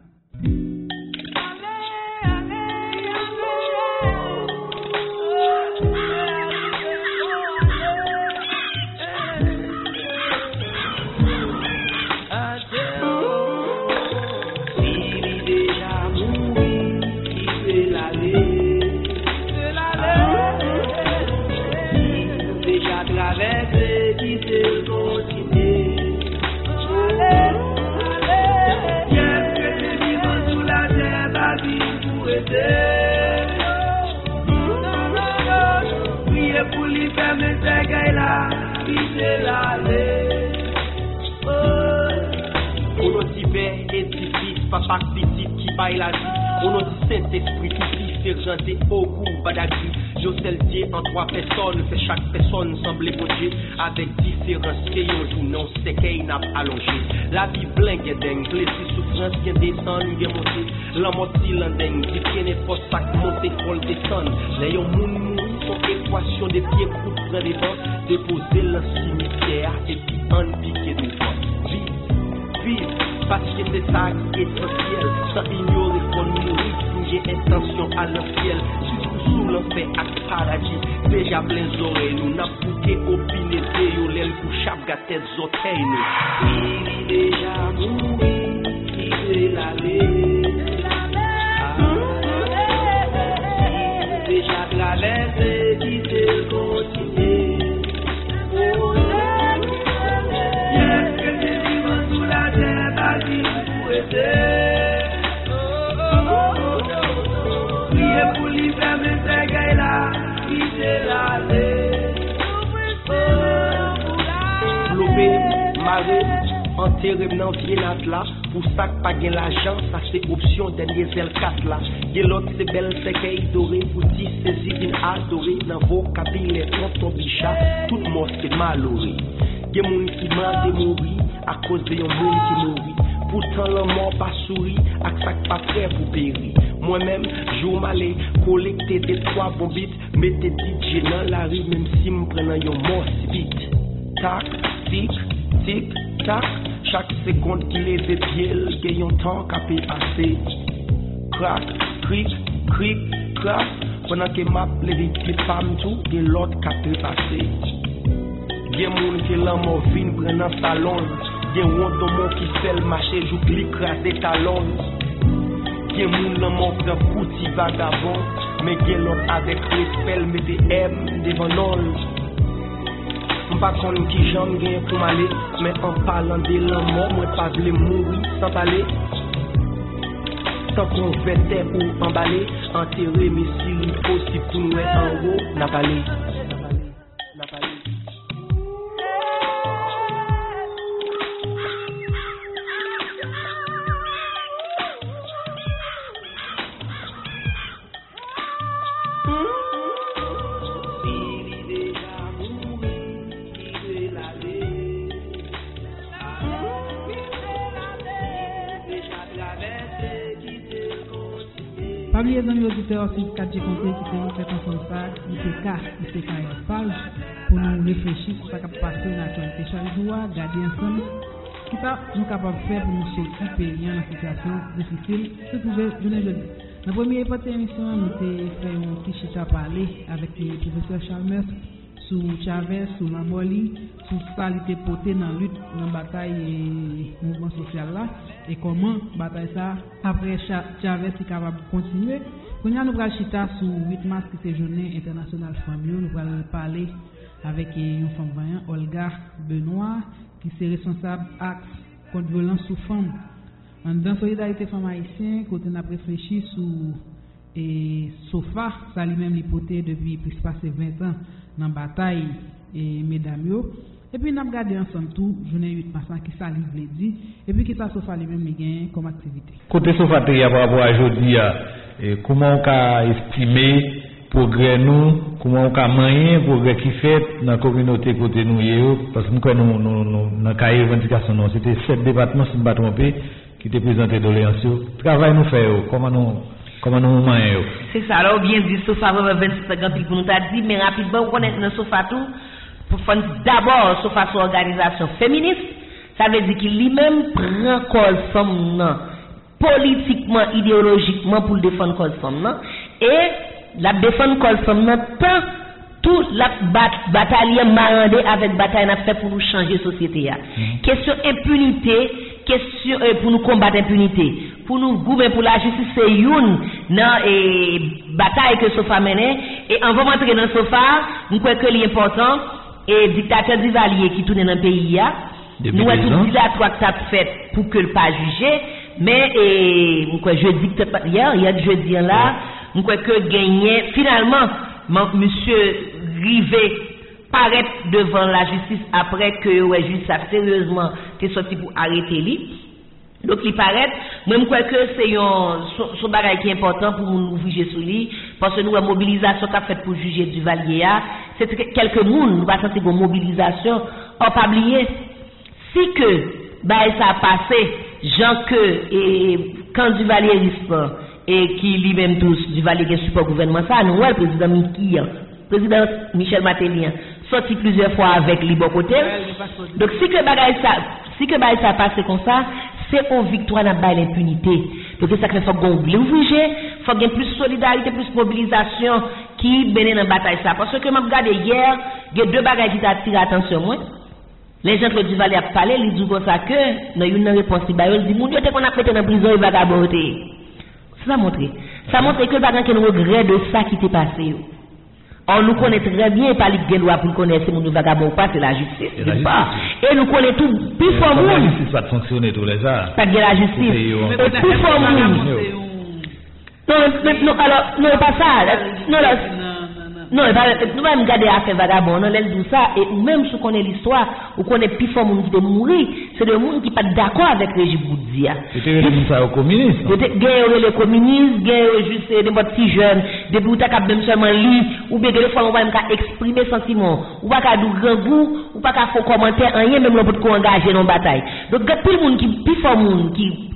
Papa petit qui baille la vie, au nom du Saint-Esprit qui fait janter au cou badagri. Joseltier en trois personnes, fait chaque personne sembler bon Dieu, avec différence que yon jour non c'est qu'il n'a allongé. La vie blingue est dingue, blessé souffrance qui descend, qui monte. La mort silandeng, qui tienne pas sac monter, folle descend. Les yon moun son équation des pieds coups près des vents, déposer le cimetière et puis en piquer du vent. Vive, parce que c'est ça qui est essentiel, sans ignorer qu'on mourit, j'ai intention à l'anciel, jusqu'au sous l'enfer à paradis, déjà plein d'oreilles, nous n'a bouqué au piné de l'aile pour chaque gâtette d'oreilles, il déjà mouru, il est l'allée, déjà traversé, il est continué. Enterré dans Vienat là, pour ça que pas gain l'argent, ça c'est option dernier L4 là. Y'a l'autre c'est belle c'est qu'elle doré, pour dire saisir une adoré, dans vos cabinets, ton bichat, tout le monde c'est malheureux. Y'a moun qui m'a démourir, à cause de yon moun qui mourit. Pourtant la mort pas sourit, ak sak pas prêt pour périr. Moi-même, jour malé, collecter des 3 bons bits, mettez DJ dans la rue, même si m'prenant yon mort vite. Tac, tic, tic, tac, chaque seconde qui lève pied, il y a un temps qu'à passer. Crac, cric, cric, crac, pendant que m'a levé les femmes tout, il y a l'autre qu'à passer. Il y a moun qui l'a mort vin prenant salon, il y a un monde qui fait le marché, joue l'écrase des talons. Gen moun nan mon prend pouti vagabond, mais gen l'autre avec respect mette M devant nol. M'pa konn ki j'en gen pour m'aller, mais en parlant de l'amour, moi pas vle mourir sans parler. Tant qu'on fait terre pour emballer, enterrer mes s'il faut si pour nous en haut, n'a parlé. Parmi les amis auditeurs aussi, 4G Conseil qui s'est fait ensemble ça, ITK page, pour nous réfléchir sur ce qui a passé dans l'actualité chaque jour, garder ensemble, qui ça nous capables de faire pour nous sortir pays dans une situation difficile, ce que je viens de dire. Dans la première partie de l'émission, nous avons fait un petit chita parler avec le professeur Chalmers sur Chavez, sur Mamboli, sur ça qui était porté dans la lutte, dans la bataille et mouvement social là, et comment bataille ça, après Chavez est capable de continuer. Quand nous allons chita sur 8 mars qui est journée internationale famille, nous allons parler avec une femme vaillante, Olga Benoît, qui est responsable axe contre violence sous femme. Dans Solidarité Femmes Haïtiennes, quand on a réfléchi sur SOFA, ça lui-même l'hypothèse depuis plus de 20 ans dans la bataille et mesdames yo. Et puis nous avons regardé ensemble tout, journée 8 mars qui ça lui dit, et puis qui ça SOFA lui-même gagne comme activité. Côté SOFA par rapport à aujourd'hui, comment on peut estimer progrès nous, comment on peut moyen progrès qui fait dans la communauté côté nous, parce que nous dans la cahier revendication, c'était 7 départements, si je ne me trompe, qui étaient présentés doléances. Travail nous fait, comment nous moyen. C'est ça, alors bien dit, SOFA 26 pour nous t'a dit, mais rapidement, on connaît dans SOFA tout, pour faire d'abord SOFA sur organisation féministe, ça veut dire qu'il lui-même prend cause femme, politiquement, idéologiquement, pour défendre cause femme, et la défendre cause femme, tant toute la bataille marandée avec bataille n'a fait pour nous changer la société. Question impunité, question pour nous combattre l'impunité, pour nous gouverner pour la justice, c'est une bataille que SOFA mène. Et on va rentrer dans SOFA, nous croyons que l'important, et dictateur Duvalier qui tourne dans le pays, nous avons tout dilatoire que ça fait pour que le pas juger, mais nous croyons jeudi, hier jeudi là, nous croyons que gagner, finalement, monsieur Rivet paraît devant la justice après que le juge a sérieusement été sorti pour arrêter lui. Donc il paraît, moi je crois que c'est son bagage qui est important pour nous juger sur lui, parce que nous la mobilisation qu'a fait pour juger Duvalier, c'est quelques monde nous va sentir une mobilisation, on pas oublier si que ça a passé, Jean que et quand Duvalier risque et qui lui-même tous Duvalier qui support gouvernement ça, nous le président Miki, président Michel Matélian sorti plusieurs fois avec les bon côté. Donc si que ça passe comme ça, c'est une victoire dans l'impunité. Donc ça fait faut qu'on l'ouvrir, faut qu'il y ait plus de solidarité, plus de mobilisation qui mène dans la bataille ça. Parce que m'a regardé hier, il y a deux bagages qui attirent l'attention moi. Les gens que Duvalier a parlé, ils disent comme ça que dans une réponse ils disent mon Dieu qu'on a pété dans prison il vagabondé. Ça montre que le bagage que nous regret de ça qui t'est passé. On nous connaît très bien, pas les loi pour connaître si nous vagabond ou pas, c'est la justice. Et nous connaissons tout, plus fort monde. La justice va fonctionner tous les heures. Pas de la justice. Et plus fort monde. Non, alors, non, pas ça. Non, nous allons garder à faire vagabond, on laisse tout ça, et même si on connaît l'histoire, on connaît plus fort monde qui est mourir, c'est le monde qui n'est pas d'accord avec le régime Boudia. C'était ça au communisme. Guerre les communistes, guerre juste des petits jeunes, des bouts qui même seulement lire, ou bien des fois on va exprimer sentiment, ou pas qu'à du grand goût, ou pas qu'à faire commentaire, rien même le pour engager dans la bataille. Donc tout le monde qui plus fort monde qui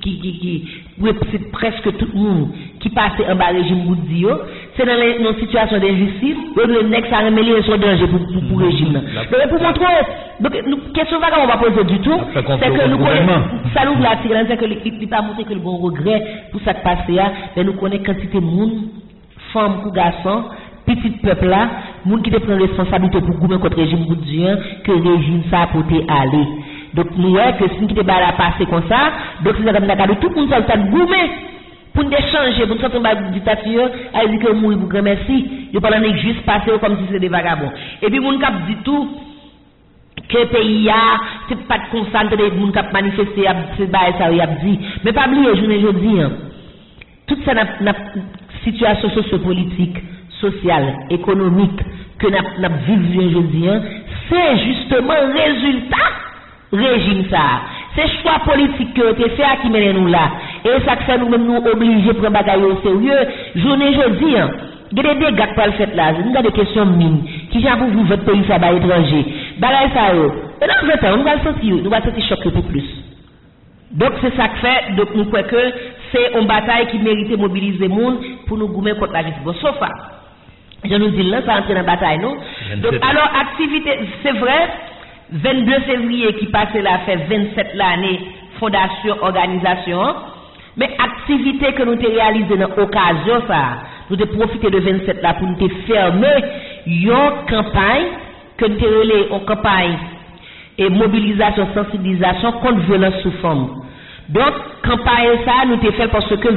c'est presque tout le monde qui passe en bas régime Boudi, c'est dans une situation d'injustice, le nègre ça remet les sont danger pour le régime. Donc pour montrer, donc question vague on va poser du tout, c'est que nous connaissons, ça nous la tire, c'est que il pas montrer que le bon regret pour ça qui passe là, mais nous connaissons quantité de monde, femmes ou garçons, petit peuple là, monde qui te prend responsabilité pour gouverner contre le régime boudien, que le régime ça a porté aller. Donc nous voyons que si nous qui te la passer comme ça, donc c'est comme ça tout le monde ça le gouverner pour nous changer, pour nous sortir de la dictature, elle dit que mourir pour grand merci, il parle juste passer comme si c'était des vagabonds. Et puis moun cap dit tout que le pays a, c'est pas de concentrer moun cap manifester, c'est pas ça il a dit, mais pas oublier journée jeudi toute cette situation socio-politique, sociale, économique que n'a vivre aujourd'hui, c'est justement résultat régime ça. C'est choix politique que tu fait qui mène nous là. Et ça fait nous même nous obligés prendre bagaille au sérieux. Journée jeudi, il y a des dégâts pour le fait là. Nous avons des questions mines. Qui j'ai pour vous votre pays ça va étranger. Bagaille ça yo. Et dans 20 ans, nous va sentir choc pour plus. Donc c'est ça que fait, donc nous croyons que c'est une bataille qui mérite de mobiliser le monde pour nous gouverner contre la justice. Bon, sauf ça. Je nous dis là, ça entre dans la bataille, non? Donc alors, activité, c'est vrai, 22 février qui passait là, fait 27 l'année, fondation, organisation, mais activité que nous avons réalisée dans l'occasion, ça, nous avons profité de 27 là pour nous fermer une campagne, que nous avons relais en campagne et mobilisation, sensibilisation contre violence sous forme. Donc, campagne ça, nous avons fait parce que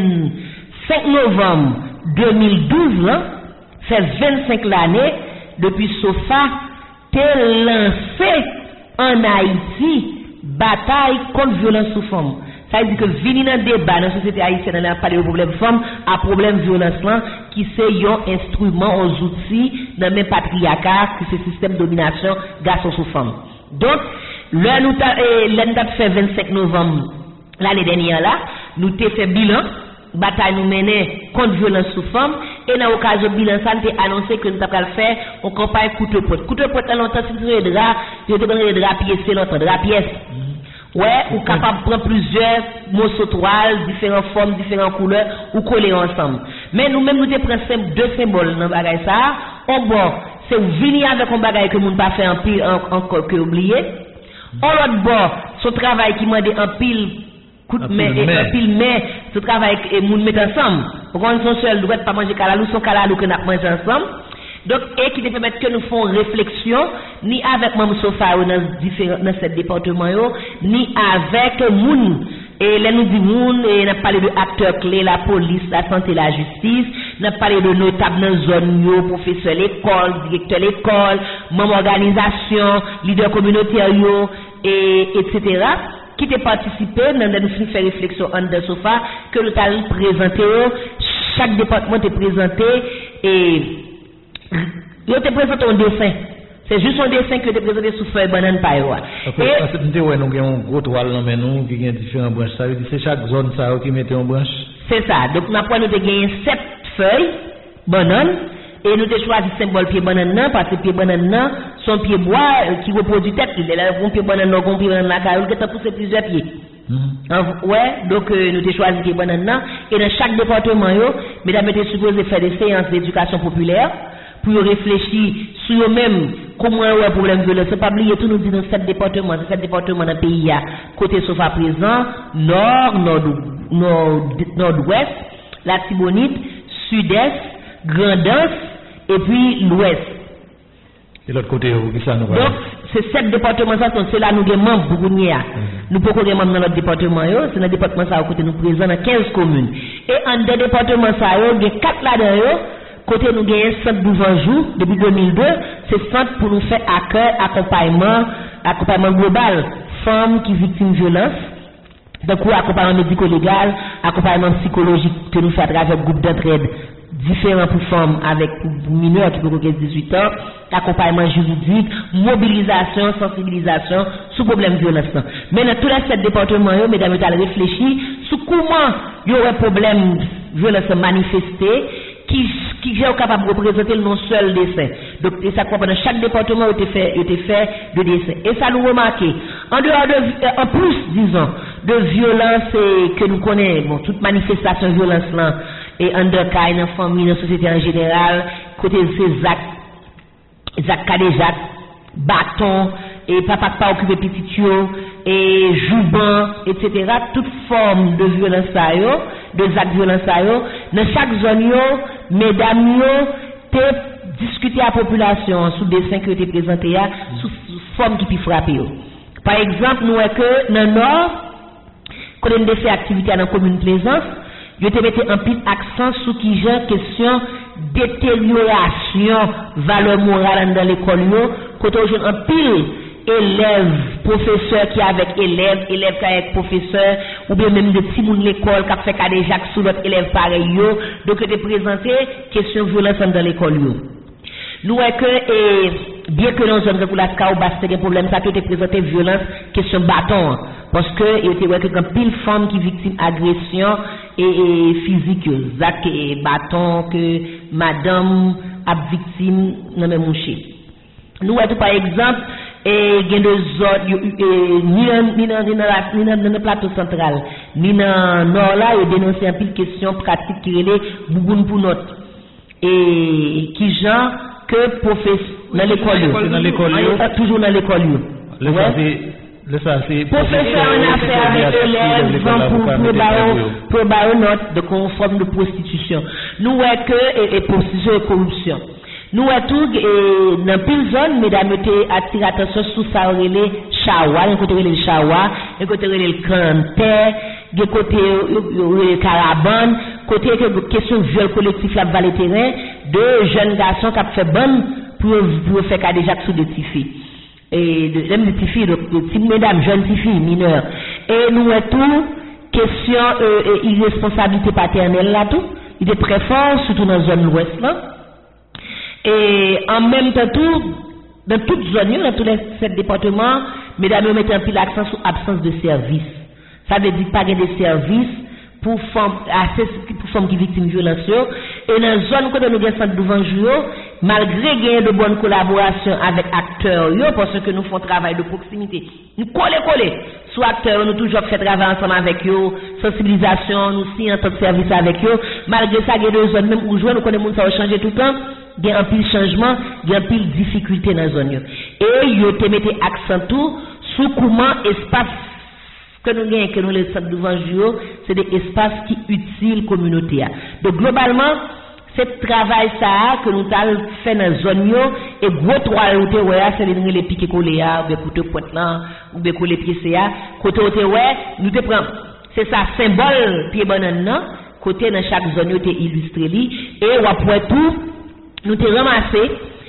25 novembre 2012, là, c'est 25 l'année, depuis SOFA, t'es lancé en Haïti, bataille contre violence sous forme. Ça veut dire que venir dans le débat dans la société haïtienne, on a parlé au problème femme, à problème violence là, qui c'est un instrument, aux outils, dans le même patriarcat, que c'est système de domination, garçon sous femme. Donc, l'année fait 25 novembre, l'année dernière là, nous t'ai fait bilan, bataille nous menait contre violence sous forme, et dans l'occasion de bilan, ça nous a annoncé que nous allons faire une campagne couteau-pote. Couteau-pote, dans longtemps, si vous avez des draps, vous avez des draps pièces, l'autre drap pièce. Ouais, ou capable de prendre plusieurs morceaux toiles, différentes formes, différentes couleurs, ou coller ensemble. Mais nous-mêmes, nous prenons deux symboles dans le bagage ça. Au bord, c'est venir avec un bagage que nous ne pas fait en pile, encore que oublié. Au l'autre bord, ce travail qui m'a dit en pile, coup de main et un pile mais ce travail que nous mettons ensemble. Pour qu'on soit seul, nous ne pas manger calalou, son calalou que nous mangé ensemble. Donc, et qui te permettent que nous fassions réflexion, ni avec Mme Sofa dans ce département, ni avec moun. Et là, nous disons, et nous parlé de acteurs clés, la police, la santé, la justice, nous parlé de notables dans la zone, professeurs l'école, directeurs l'école, membres organisation, leaders communautaires, etc., qui te participé dans nous faire réflexion en de Sofa, que nous allons présenter, chaque département te présenté, et yo te présente un dessin. C'est juste un dessin que te présenté sous feuille banane paille. Et nous avons un gros toile dans nous qui a différentes branches. Ça veut dire c'est chaque zone ça qui mettait en branche. C'est ça. Donc nous avons gagné 7 feuilles banane et nous avons choisi le symbole pied banane parce que pied banane son pied bois qui reproduit tête. Il a un pied banane, un pied banane la carole qui a poussé plusieurs pieds. Ouais, donc nous avons choisi pied banane et dans chaque département mesdames étaient supposées faire des séances d'éducation populaire pour réfléchir sur eux-mêmes comment est le problème de violence. C'est pas oublier tout nous dit dans 7 départements, c'est 7 départements dans le pays côté Sofa présent, nord, nord-ouest, la Tibonite, sud-est, Grand'Anse et puis l'ouest. Et l'autre côté où ça nous va. Donc c'est 7 départements ça c'est là nous avons membres pour nous pouvons avoir membres dans notre département c'est dans le département ça côté nous présent dans 15 communes. Et en deux départements ça il y a 4 là-dedans. Côté nous gagnons centre d'ouverture depuis 2002, c'est centre pour nous faire accueil, accompagnement global, femmes qui victimes de violence, donc accompagnement médico-légal, accompagnement psychologique que nous faisons à travers le groupe d'entraide différents pour femmes avec mineurs qui peuvent avoir 18 ans, accompagnement juridique, mobilisation, sensibilisation sur le problème de violence. Mais dans tous les 7 départements, mesdames, vous allez réfléchir sur comment il y aurait problème de violence manifesté qui est capable de représenter le non seul dessin. Donc, c'est ça dans chaque département, il était fait de dessin. Et ça nous remarque. En plus, disons, de violence que nous connaissons, bon, toute manifestation de violence là, et undercaille dans la famille, dans la société en général, côté de ces actes cadéjac, bâton, et papa pas occupé petit et jouban, etc. Toute forme de violence ça yo, de actes de violence ça yo, dans chaque zone yo, mesdames yo, te discuter à la population sous dessin que te présenté sous forme qui peut frapper yo. Par exemple, nous que dans le nord, quand on fait activité dans la commune Plaisance, je te mettais un petit accent sur qui j'ai question détérioration valeur morale dans l'école quand on joue un pile élèves professeurs qui avec élèves qui avec professeurs ou bien même des petits monde l'école qui fait des jacques sur l'autre élève pareil yo, donc te présenter question violence dans l'école yo. Nous que bien que dans zone pour la cas ou basse des problèmes ça te présenter violence question bâton parce que il était que quand pile femme qui victime agression et physique zac et bâton que madame a victime dans même mouché. Nous par exemple et gain de zone ni dans le plateau central ni dans nord là il dénoncer un pile question pratique qui relait bougoune pour notre et qui genre que professeur dans l'école toujours dans l'école professeur en affaires avec élèves pour barrer note de conforme de prostitution nous que et prostitution et corruption nous tout dans pile zone mesdames attirer attention sur ça relé chawa un côté relé chawa un côté relé le canter de côté caravane côté question viol collectif la valet terrain de jeunes garçons qui a fait bonne pour faire cas déjà sous des petites filles et de même petites filles de petites mesdames jeunes petites filles mineures et nous tout question irresponsabilité paternelle là tout il est très fort surtout dans la zone ouest là et en même temps tout dans toute zone dans tous les 7 départements mesdames mettent un peu l'accent sur absence de service ça veut dire pas de service pour femmes qui victimes de violence et dans la zone où nous avons centre devant jour malgré gain de bonne collaboration avec acteurs parce que nous faisons travail de proximité nous coller soit acteurs nous toujours fait travail ensemble avec eux sensibilisation nous si en tant que service avec eux malgré ça gain de zone même où jouer nous connaissons ça va changer tout le temps il y a un pile changement il y a un pile difficulté dans la zone et yo te mettez accent tout sur comment espace que nous gagnons, que nous les sommes devant jour, c'est des espaces qui utiles communauté. Donc globalement, c'est travail ça que nous avons fait dans la zone et gros trois c'est les piquets collés ou bien côté pointe là ou bien les pieds côté nous te prend c'est ça symbole pied banane côté dans chaque zone te illustré et après tout nous te ramassé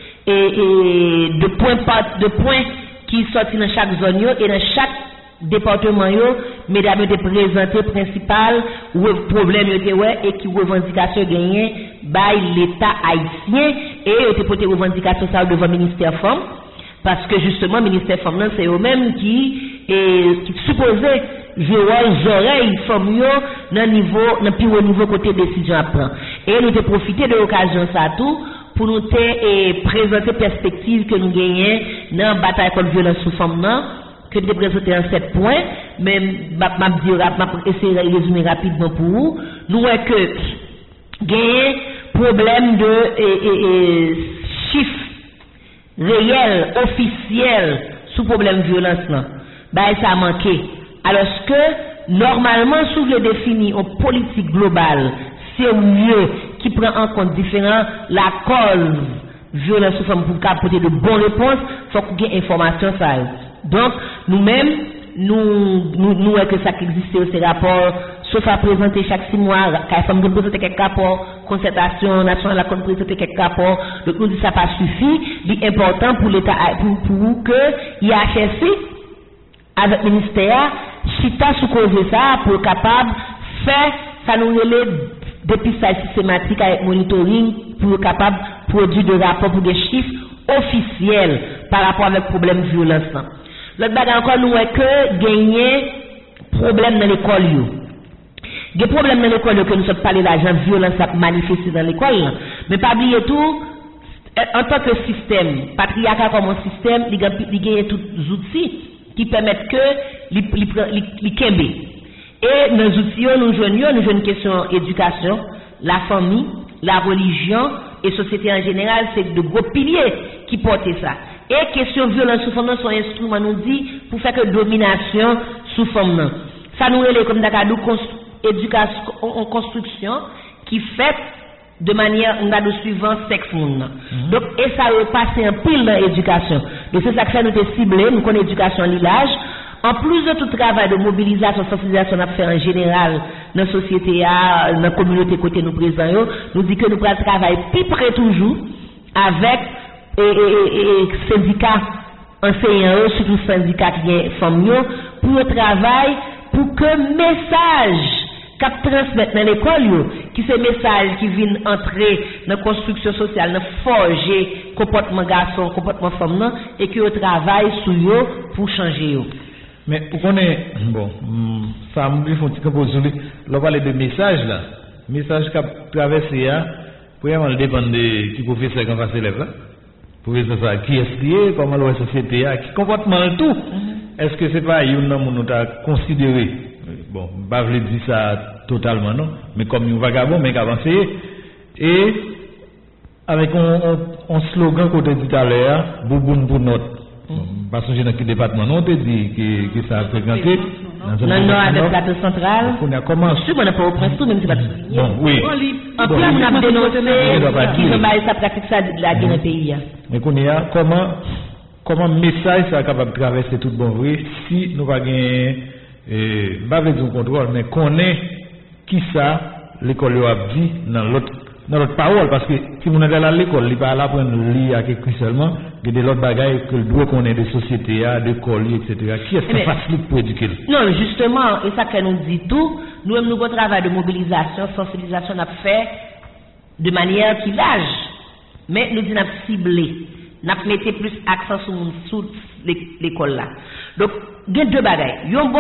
et de points qui sortent dans chaque zone et dans chaque département mesdames de présenter principal ou problème et qui revendication gagné by l'état haïtien et te porter revendication ça devant ministère femme parce que justement ministère femme c'est eux mêmes qui supposé jouer les oreilles femmes dans plus haut niveau côté décision à prendre et nous te profiter de l'occasion ça tout pour nous te présenter perspective que nous gagnons dans bataille contre violence sous femme que je vais présenter en 7 points, mais je vais essayer de résumer rapidement pour vous. Nous avons que gagner problème de chiffres réels, officiels, sous problème de violence. Ça a manqué. Alors que, normalement, si vous définir en politique globale, c'est au mieux qui prend en compte différents la cause violence sous forme pour apporter de bonnes réponses, il faut qu'il y ait information ça. Donc, nous-mêmes, nous que ça qui existe ces rapports, sauf à présenter chaque 6 mois, quand nous présenter quelques rapports, concertation nationale, la présenter quelques rapports, donc nous disons ça pas suffit, c'est important pour l'État, pour que IHSC, avec le ministère, chita sous cause ça, pour capable faire, ça nous relève dépistage systématique avec monitoring, pour capable produire des rapports pour des chiffres officiels par rapport avec le problème de violence. L'autre bagage encore nous est que gagner problème dans l'école des problèmes dans l'école que nous sommes parlé d'argent violence à manifester dans l'école mais pas oublier tout en tant que système patriarcat comme un système il gagne tous les outils qui permettent que li kembe. Et nos outils, nous jouons une question éducation, la famille, la religion et société en général, c'est de gros piliers qui portent ça. Et question violence sous forme sont instruments nous dit pour faire que domination sous forme. Ça nous relève comme d'Akadou éducation en construction qui fait de manière suivant sexe monde. Donc et ça repasse un pile dans l'éducation. Donc c'est ça que ça nous est ciblé, nous connaissons l'éducation l'âge. En plus de tout travail de mobilisation, sensibilisation qu'on a fait en général dans la société, dans la communauté côté nous présents, nous dit que nous prenons travail plus près toujours avec syndicats enseignants, surtout syndicats qui sont familles, pour le travail, pour que message cap transmettre dans l'école, qui c'est message qui vient entrer dans la construction sociale, dans forger comportement garçon, comportement femme, et que le travail sur eux pour changer. Mais pour qu'on ait, bon, ça me fait un petit peu poser, on parle de messages là, message qui a traversé, premièrement, il dépend de qui professeur qu'on fasse élève là, professeur ça, qui est-ce qui est, comment la société a, qui comportement le tout, est-ce que c'est pas une nom nous t'a considéré, bon, pas je dire ça totalement non, mais comme un vagabond, mais qui avancé, et avec un slogan qu'on a dit tout à l'heure, bouboune pour notre. Parce que dans quel département on te dit que ça a fréquenté dans le nord avec le plateau central. On a commencé. On n'a pas au prince tout même si pas. Bon, oui. En plus on a dénoncé qui veut bailler sa pratique ça de la guerre pays. Mais qu'on y a comment message ça capable de traverser tout bon vrai si nous pas gagner pas avec un contrôle mais connaît qui ça l'école a dit dans l'autre parole parce que si vous n'êtes pas à l'école, il pas là pour lire à quelque seulement, il y a des autres bagages que doit connaître de société, de colis, etc. Qui est-ce qui facilite pour éduquer? Non, justement, et ça qu'elle nous dit tout, nous avons un travail de mobilisation, sensibilisation, on a fait de manière qui lâche, mais nous disons ciblé, nous mettons plus accent sur l'école là. Donc, il y a deux bagages. Il y a un bon,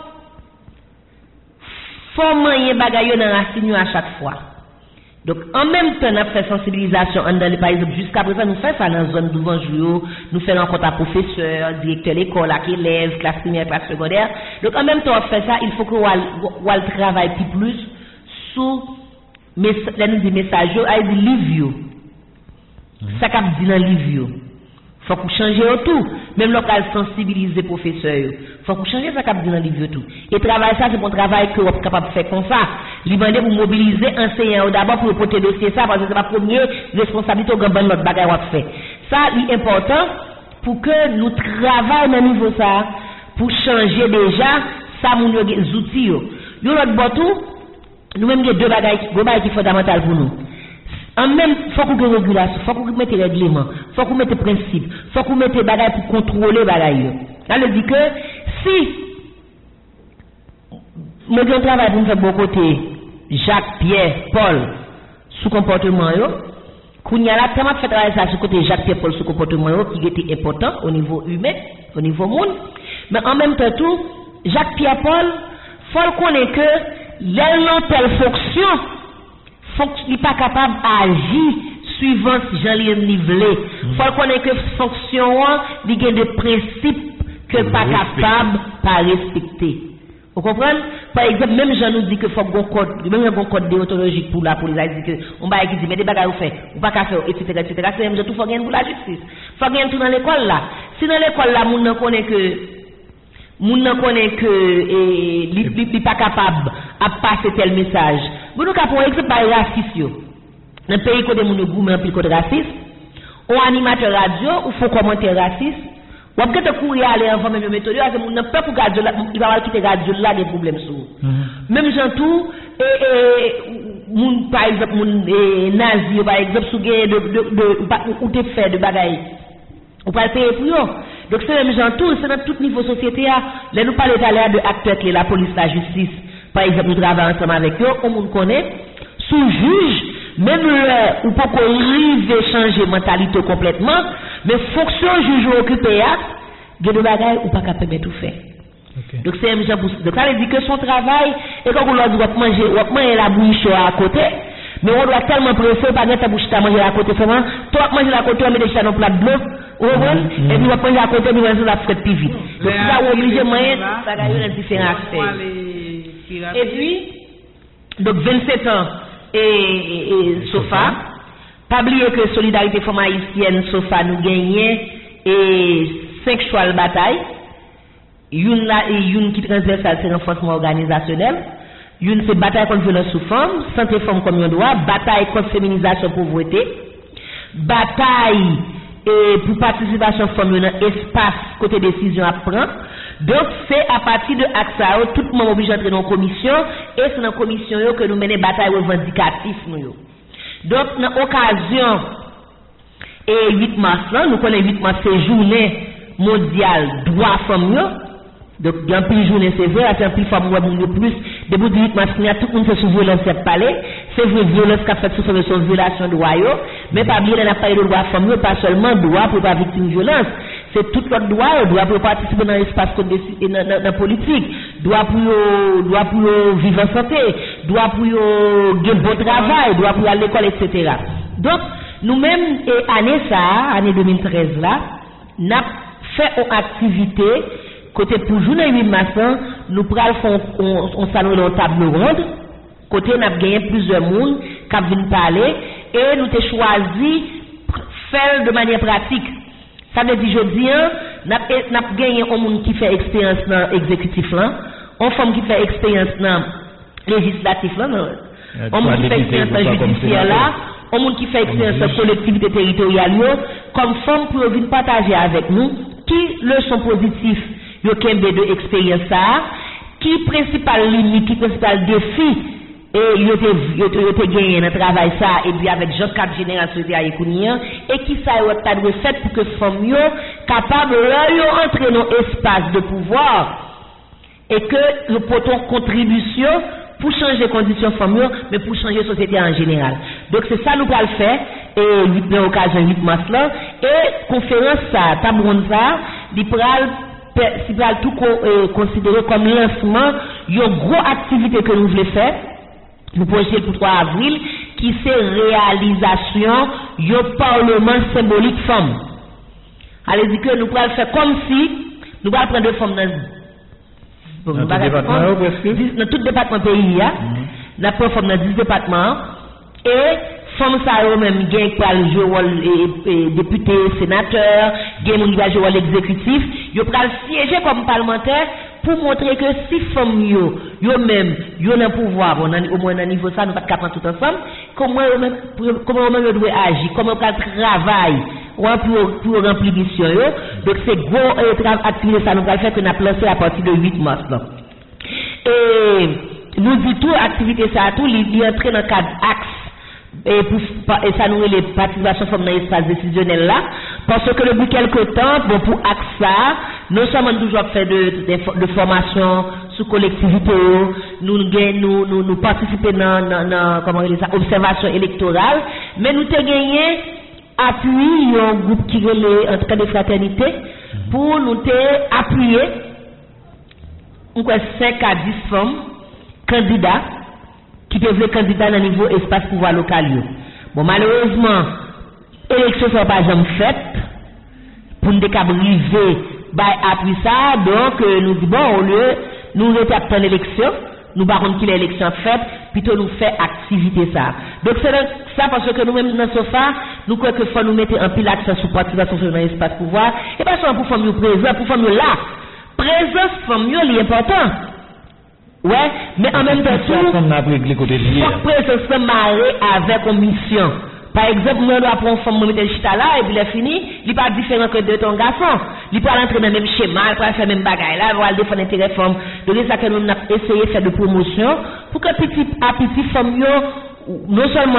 faut moyen bagaille dans la signe à chaque fois. Donc, en même temps, nous avons fait sensibilisation dans les pays. Jusqu'à présent, nous faisons ça dans la zone devant jour. Nous faisons rencontre à professeurs, directeurs d'école, à élèves, classe primaire, classe secondaire. Donc, en même temps, on fait ça, il faut que on travaille plus sur les messages, les livres. Ça cap dit dans les livres. Faut qu'on change tout. Même local sensibiliser les professeurs. Faut qu'on change ça cap dit dans les livres tout. Et travail ça c'est bon travail que on est capable de faire comme ça. Li demander pour mobiliser enseignants d'abord pour porter dossier ça parce que c'est la première responsabilité au grand notre bagage à faire. Ça est important pour que nous travaillions dans niveau ça pour changer déjà ça mon outils yo. Yo l'autre botou nous même deux bagages qui fondamental pour nous. En même, faut qu'on ait régulation, faut qu'on mette règlement, faut qu'on mette principe, faut qu'on mette bagaille pour contrôler bagaille. Là, je dis que si nous avons travail pour nous faire bon côté, Jacques, Pierre, Paul, sous comportement, qu'on y a là, tellement fait travailler ça sous côté Jacques, Pierre, Paul, sous comportement, qui était important au niveau humain, au niveau monde. Mais en même temps, tout, Jacques, Pierre, Paul, faut qu'on ait que telle fonction, il n'est pas capable d'agir suivant si j'en ai nivelé. Il faut qu'on ait que fonction, il y a des principes que pas capable de respecter. Vous comprenez? Par exemple, même Jean nous dit que faut qu'on code, même un code déontologique pour la police, il dit que on va qui dit mais des bagages vous fait, ou pas qu'à faire, etc. C'est même tout faut gagner pour la justice. Faut gagner tout dans l'école là. Si dans l'école là, moun ne connaît que il pas capable à passer tel message. Vous nous capons exemple par raciste yo. Dans pays côté moun goumé en pile côté raciste, ou animateur radio ou faut commenter raciste, ou peut-être courir aller en forme de méthode, c'est moun pas pour radio il va quitter radio là des problèmes sous. Même gens tout moun par exemple moun nazi par exemple sous de ou te fait de bagaille. On peut payer pour eux. Donc c'est même gens tout, c'est dans tout niveau société là, nous parlons tout à l'heure de acteurs qui est la police, la justice. Par exemple, nous travaillons ensemble avec eux, on nous connaît, sous juge, même là, ou pas qu'on arrive changer mentalité complètement, mais fonction juge occupé, il y a des bagages ou pas capable de tout faire. Okay. Donc c'est un gens pour donc ça veut dire que son travail, et quand on leur dit on manger la bouche à côté, mais on doit tellement presser, pas mettre ta bouche à manger à côté seulement, toi manger à côté, on met des chats dans plat de l'eau, Et puis après à côté nous on a fait plus vite. Donc ça obligé moyen ça gagne différents aspects. Et puis donc 27 ans et Sofa, pas oublier que Solidarité Femmes Haïtienne Sofa nous gagné et 5 choix de bataille. Une qui transversale c'est renforcement organisationnel. Une c'est bataille contre violence sous forme, santé femme comme un droit, bataille contre féminisation pauvreté, bataille pour participation femme dans espace côté décision à prendre. Donc c'est à partir de AXA tout le monde obligé d'entrer dans commission et c'est dans commission que nous menons bataille revendicative nous. Donc dans occasion et 8 mars là, nous connaissons 8 mars c'est journée mondiale droit femme. Donc, il y a un peu de journée, c'est vrai, il y a un peu de femmes qui plus. Depuis le 8 mars, tout le monde fait sous violence, c'est palais. C'est vrai, violence qui a fait sous violation de droit, mais pas oublier, on n'a pas eu le droit de femmes, pas seulement droit pour pas victime de violence. C'est tout l'autre droit, droit pour participer dans l'espace dans la politique, droit pour vivre en santé, droit pour gagner bon travail, droit pour aller à l'école, etc. Donc, nous-mêmes, année 2013 là, nous avons fait une activité. Côté pour journée 8 mars, nous prenons on salon dans table ronde. Côté on a gagné plusieurs monde qui viennent parler et nous avons choisi faire de manière pratique. Ça veut dire aujourd'hui, nous avons gagné un monde qui fait expérience dans l'exécutif là, une femme qui fait expérience dans législatif là, un monde qui fait expérience dans judiciaire là, un monde qui fait expérience dans collectivité territoriale comme femme pour venir partager avec nous qui leçon positive yo kembe de expérience ça qui principal limite qui principal défi et yo te gagné dans travail ça et puis avec Jean-Cap génération de Aïkounia et qui ça yo ta doit fait pour que femme yo capable yo entrer dans espace de pouvoir et que le poton contribution pour changer conditions femme yo mais pour changer société en général. Donc c'est ça nous va le faire et dans l'occasion 8 mars là et conférence ça table ronde ça li si vous allez tout considérer comme lancement, il y a une grosse activité que nous voulons faire, nous projetons pour 3 avril, qui c'est réalisation du Parlement symbolique femme. Allez dire que nous allons faire comme si nous allons prendre 2 femmes dans tout département pays, nous allons prendre dans 10 départements, et femmes ça même gagne pour aller jouer rôle député, sénateur, gagne qui va jouer rôle exécutif, yo pral siéger comme parlementaire pour montrer que si femmes yo même yo dans pouvoir au moins dans niveau ça nous pas capable tout ensemble comment yo doit agir, comment pral travail pour remplir mission yo. Donc c'est gros activité ça nous va faire que nous lancé à partir de 8 mars là. Et nous dit tout activité ça tout il entrer dans cadre axe et ça nous les participations femmes dans l'espace décisionnel là parce que depuis quelque temps bon pour AXA nous sommes toujours fait de formation sous collectivité nous participer dans comment on dit ça observation électorale mais nous te gagné appui un groupe qui relève en tout cas de fraternité pour nous te appuyer on 5 à 10 femmes candidats qui devaient candidat dans le niveau espace pouvoir local. Bon, malheureusement, l'élection ne pas jamais faite pour nous décabriser appui ça. Donc, nous disons, bon, au lieu, nous rétablir l'élection, nous ne qui l'élection faite, plutôt nous faire activité ça. Donc, c'est ça parce que nous-mêmes dans ce sofa, nous croyons qu'il faut nous mettre un pile accent sur participation dans l'espace pouvoir. Et pas seulement pour faire mieux présent, pour faire mieux là. Présence, pour mieux, c'est important. Ouais, mais en même temps, il faut présence se marrer avec une mission. Par exemple, nous doit prendre une femme mettre le chita là et puis il est fini, il n'est pas différent que de ton garçon. Il peut rentrer dans le même schéma, il peut faire le même bagaille là, il va défendre l'intérêt femme. Donc c'est ça que nous avons essayé de faire de promotion pour que petit à petit femme non seulement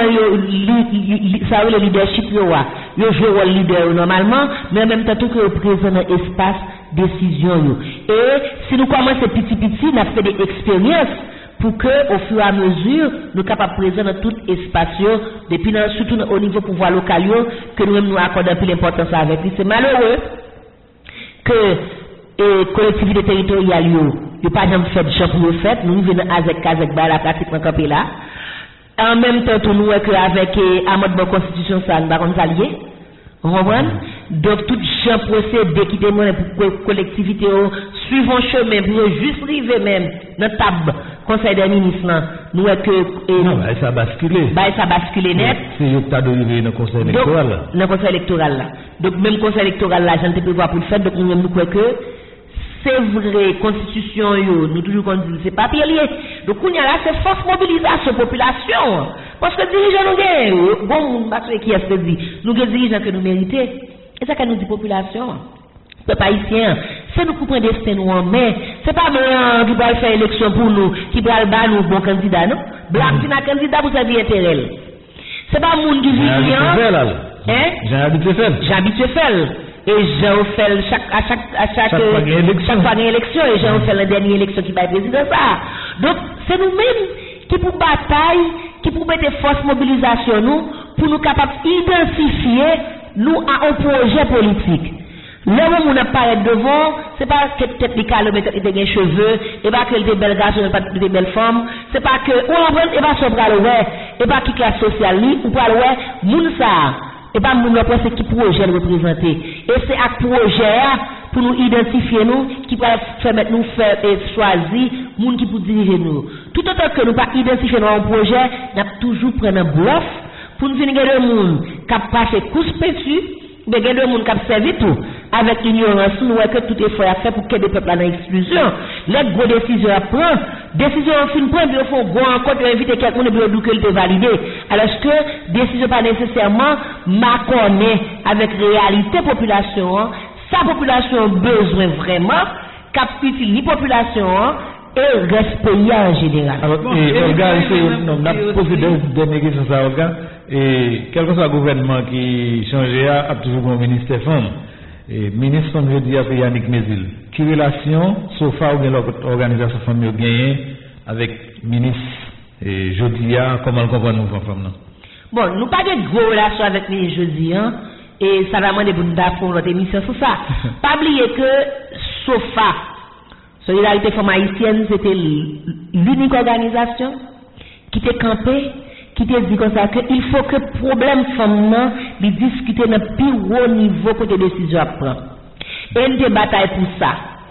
ça le leadership yo joue le leader normalement, mais en même temps tout que présent dans l'espace décision. Et si nous commençons petit, nous avons fait des expériences pour que, au fur et à mesure, nous soyons capables de présenter dans tout espace, depuis surtout au niveau pouvoir local, que nous-mêmes nous accordons plus l'importance avec lui. C'est malheureux que les collectivités territoriales, n'ont pas jamais fait de champ pour le fait. Nous venons avec la pratique dans là. En même temps, nous avons avec l'amendement de la Constitution, ça nous va allier. Vous comprenez? Donc, tout gens procédé qui demandent pour collectivité, suivons chemin, pour juste arriver même dans la table, conseil des ministres, nous que. Non, ça a basculé. Ça a basculé net. C'est eux qui ont arrivé dans le conseil électoral. Dans le conseil électoral là. Donc, même conseil électoral là, j'en ai prévoir pour le faire, donc nous croyons que c'est vrai, constitution, nous toujours qu'on dit, c'est pas lié. Donc, on y a là, c'est force mobilisation, population. Parce que dirigeants nous gagnent, bon, qui est-ce que dit, nous gagnons dirigeants que nous méritons. Et ça qu'on nous dit population. C'est pas ici, c'est nous qui prenons des destin en main. C'est pas blanc qui va faire élection pour nous, qui va le nous bon candidat, non? Blanc qui n'a candidat pour servir intérêt. C'est pas monde qui vit bien. J'habite faire. Et Jean fait chaque fois une élection, et Jean fait la dernière élection qui va être président ça. Donc, c'est nous-mêmes qui pour bataille, qui pour mettre force mobilisation nous, pour nous capables d'identifier nous à un projet politique. Là où on apparaît devant, c'est pas que peut-être les calomètres et des cheveux, et pas que des belles garçons et pas des belles femmes, c'est pas que on en prend et pas sur le ouais, et pas qui classe sociale ou pas le ouais, moun ça. Et pas nous c'est qui projet représenter. Et c'est à projet pour nous identifier nous qui va faire nous faire choisir moun qui pour diriger nous. Tout autant que nous pas identifier nos projet, n'a toujours prendre un bluff pour nous venir de monde qui passer couche pétu, mais de monde qui servi tout avec l'ignorance nous que tout effort à faire pour que des peuples dans l'exclusion. Les gros décisions à prendre, décision en fin prendre, il faut go encore inviter quelqu'un pour que le valider. Alors que décision pas nécessairement m'accorder avec réalité population, sa population a besoin vraiment capitule la population et respect en général. Alors, Olga, on a posé des questions à Olga, et quel que soit le gouvernement qui change, a toujours un ministère femme. Et ministre femme, je dis à Yannick Mézil, qui relation, SOFA ou bien l'organisation femme a gagné avec ministre et Jodia, comment le comprendre nous femmes? Bon, nous pas de gros relations avec les Jodia, et ça va demander pour notre émission sur ça. Pas oublier que SOFA, Solidarité Femme Haïtienne, c'était l'unique organisation qui était campée, qui était dit comme ça qu'il faut que le problème femme les discuter dans le plus haut niveau que les décisions à prendre. Et nous bataille pour ça.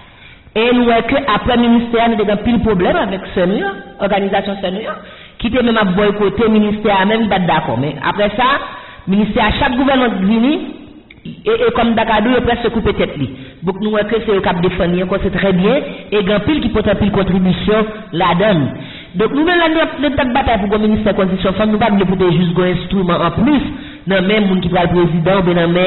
Et nous voyons qu'après le ministère, nous avons pile problème avec Seigneur, organisation Seigneur, qui était même à boycotter le ministère, même pas d'accord. Mais après ça, le ministère, chaque gouvernement venu, et comme Dakadou, il presque coupé tête li. Donc nous voyons que c'est le cap de défendu, c'est très bien, et il y a pile qui porte pile contribution là-dedans. Donc nous avons la bataille pour le ministère de la Constitution Femme, nous ne pouvons pas porter juste un instrument en plus, dans le même monde qui va le président, dans le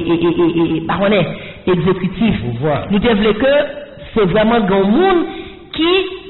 même exécutif. Nous devons que c'est vraiment un monde qui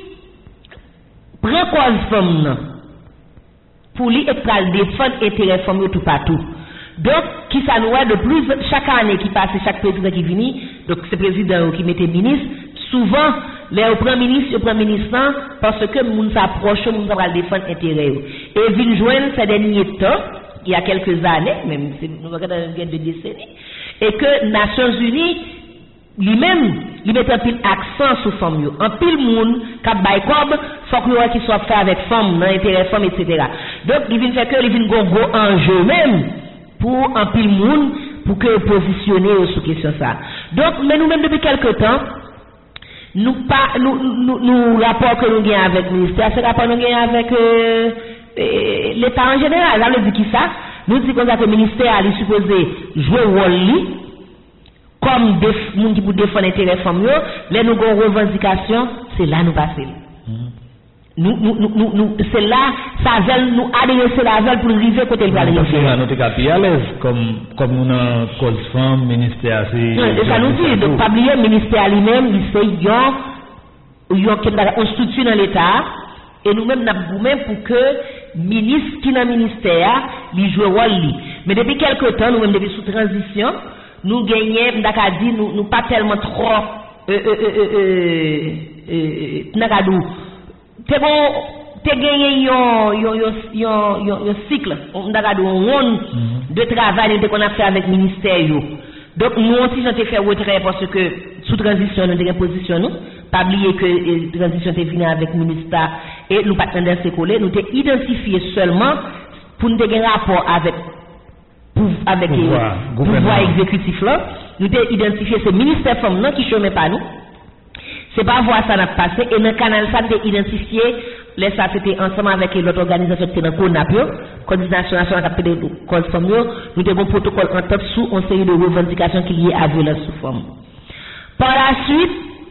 prend cause femme pour lui et pour défendre l'intérêt femme tout partout. Donc, qui ça nous aide de plus, chaque année qui passe, chaque président qui vient, donc c'est le président qui mettait ministre, souvent, les premiers ministres, parce que nous s'approchons, nous allons défendre l'intérêt. Et vient joindre ces derniers temps, il y a quelques années, même si nous regardons une de décennies, et que Nations Unies, lui-même, il met un pile accent sur femmes. Un pile monde, cap by cob, faut que qu'il soit fait avec femmes, dans l'intérêt femmes, etc. Donc, il vient faire que, il vient gros enjeu même, pour un pile monde, pour que positionner sur question ça. Donc, mais nous-mêmes, depuis quelques temps, nous rapport que nous gagnons avec le ministère, c'est rapport que nous gagnons avec l'État en général. Ça veut dire qui ça? Nous disons que le ministère est supposé jouer un rôle comme des gens qui pour défendre l'intérêt famille, les nous avons revendication, c'est là nous passons. Nous c'est là, ça veut nous adresser la veille pour arriver côté le aller. Nous sommes à l'aise, comme nous avons cause femme, ministère, c'est. Ça nous dit, donc pas oublier, le ministère lui-même, il c'est une structure dans l'État, et nous-mêmes, nous même pour que ministre qui dans le ministère, il joue rôle. Mais depuis quelques temps, nous-mêmes, depuis sous transition, nous gagnons, nous pas tellement trop, t'es bon, t'es gagné un cycle, on de travail qu'on a fait avec le ministère. Donc, nous aussi, nous avons fait retrait parce que sous transition, nous avons position, nous. Pas oublier que la transition était venue avec le ministère et nous partenaires s'est collé. Nous avons identifié seulement pour nous avoir un rapport avec avec le pouvoir exécutif là, nous avons identifié ce ministère femme là qui chômait pas nous. C'est pas voir ça n'a passé et dans le canal ça nous avons identifié les ça c'était ensemble avec l'autre organisation qui est dans CONAP, coordination nationale de cause femme, nous avons un protocole en tête sous une série de revendications qui liées à violence sous forme. Par la suite,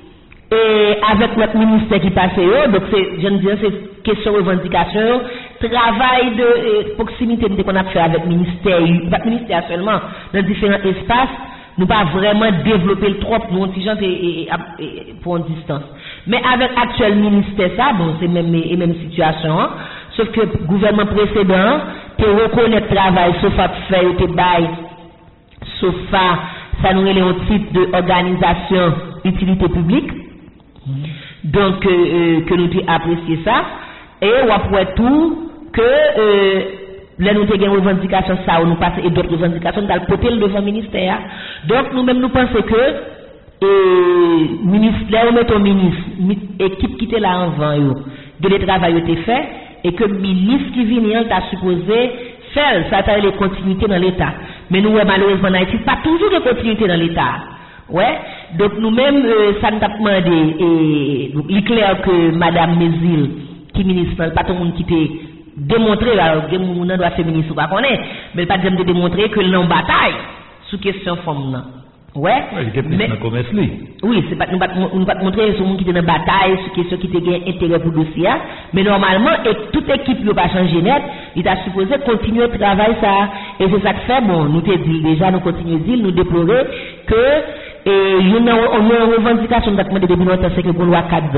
avec notre ministère qui passe, donc je ne dis c'est question de revendication, travail de proximité qu'on a fait avec le ministère, pas le ministère seulement, dans différents espaces, nous pas vraiment développer le trop, nous gens pour une distance. Mais avec l'actuel ministère, ça, bon, c'est même situation, hein, sauf que le gouvernement précédent, te reconnaît le travail, sauf à faire, te bail, sauf ça nous est un titre d'organisation utilité publique. Donc, que nous avons apprécié ça. Et on après tout, que là nous avons une revendication, ça, ou nous passons et d'autres revendications, nous allons porter devant le ministère. Donc, nous-mêmes, nous pensons que ministère, nous mettons ministre, équipe qui était là avant, de le travail été fait, et que le ministre qui vient, il a supposé faire, ça a les continuités dans l'État. Mais nous, malheureusement, en Haïti, pas toujours de continuité dans l'État. Ouais, donc nous-mêmes, ça nous a demandé, et il est clair que Madame Mézil, qui ministre, pas tout le monde qui t'a démontré, alors, que nous doit faire ministre ou pas connaître, mais pas de démontrer que l'on bataille sous question forme. Ouais, mais, oui, c'est pas, nous pas montrer ce monde qui est dans bataille, sur question qui a intérêt pour le dossier, mais normalement, et toute équipe n'a pas changé net, il a supposé continuer le travail, ça, et c'est ça que fait, bon, nous te dit déjà, nous continuons à dire, nous déplorer que, et il y a une revendication de depuis longtemps, c'est que la loi cadre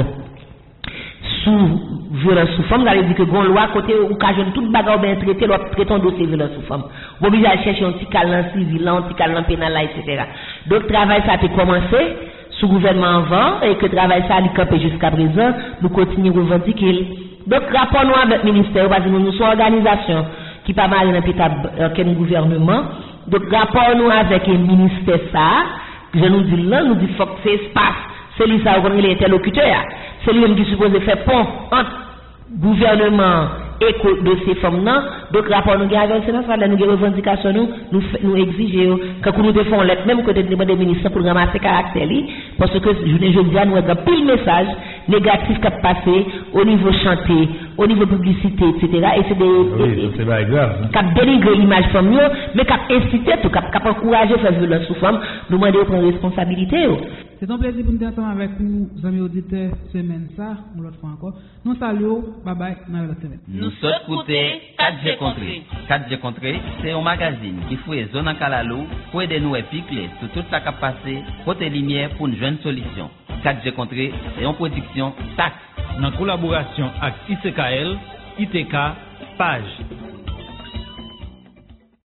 sous violence sous forme, vous allez dire que la loi côté où cajone toute bagarre bien traité, l'autre traitant dossier violence sous forme. Vous obligez à chercher un petit câlin civil, un petit câlin pénal, etc. Donc, le travail ça a été commencé sous gouvernement avant, et que le travail ça a été campé jusqu'à présent, nous continuons à revendiquer. Donc, rapport nous avec le ministère, parce que nous sommes une organisation qui pas mal dans le gouvernement. Donc, rapport nous avec le ministère ça, je nous dis là, nous dit faut que c'est espace. C'est lui ça, on est l'interlocuteur. C'est lui qui est supposé faire pont entre gouvernement et dossier femmes. Donc, rapport nous avons, c'est notre nous avons revendication, nous exigeons, quand nous devons lettre, même côté des ministres pour ramasser caractère, parce que je dis à nous avons pile message négatif qui a passé au niveau chanté, au niveau publicité, etc. Et c'est des, c'est pas grave. Qui a dénigré l'image femme, mais qui a incité tout, qui a encouragé à faire violence sous femme, nous demandons de prendre responsabilité. C'est un plaisir pour nous entendre avec vous, amis auditeurs, semaine ça, ou l'autre fois encore. Nous saluons, bye bye, dans la semaine. Nous sommes écoutés 4G Contré. 4G Contré, c'est un magazine qui fouille zone en Kalalou pour aider nous à piquer sur toute la capacité, côté lumière pour une jeune solution. 4G Contré, c'est une production TAC. En collaboration avec ICKL, ITK, PAGE.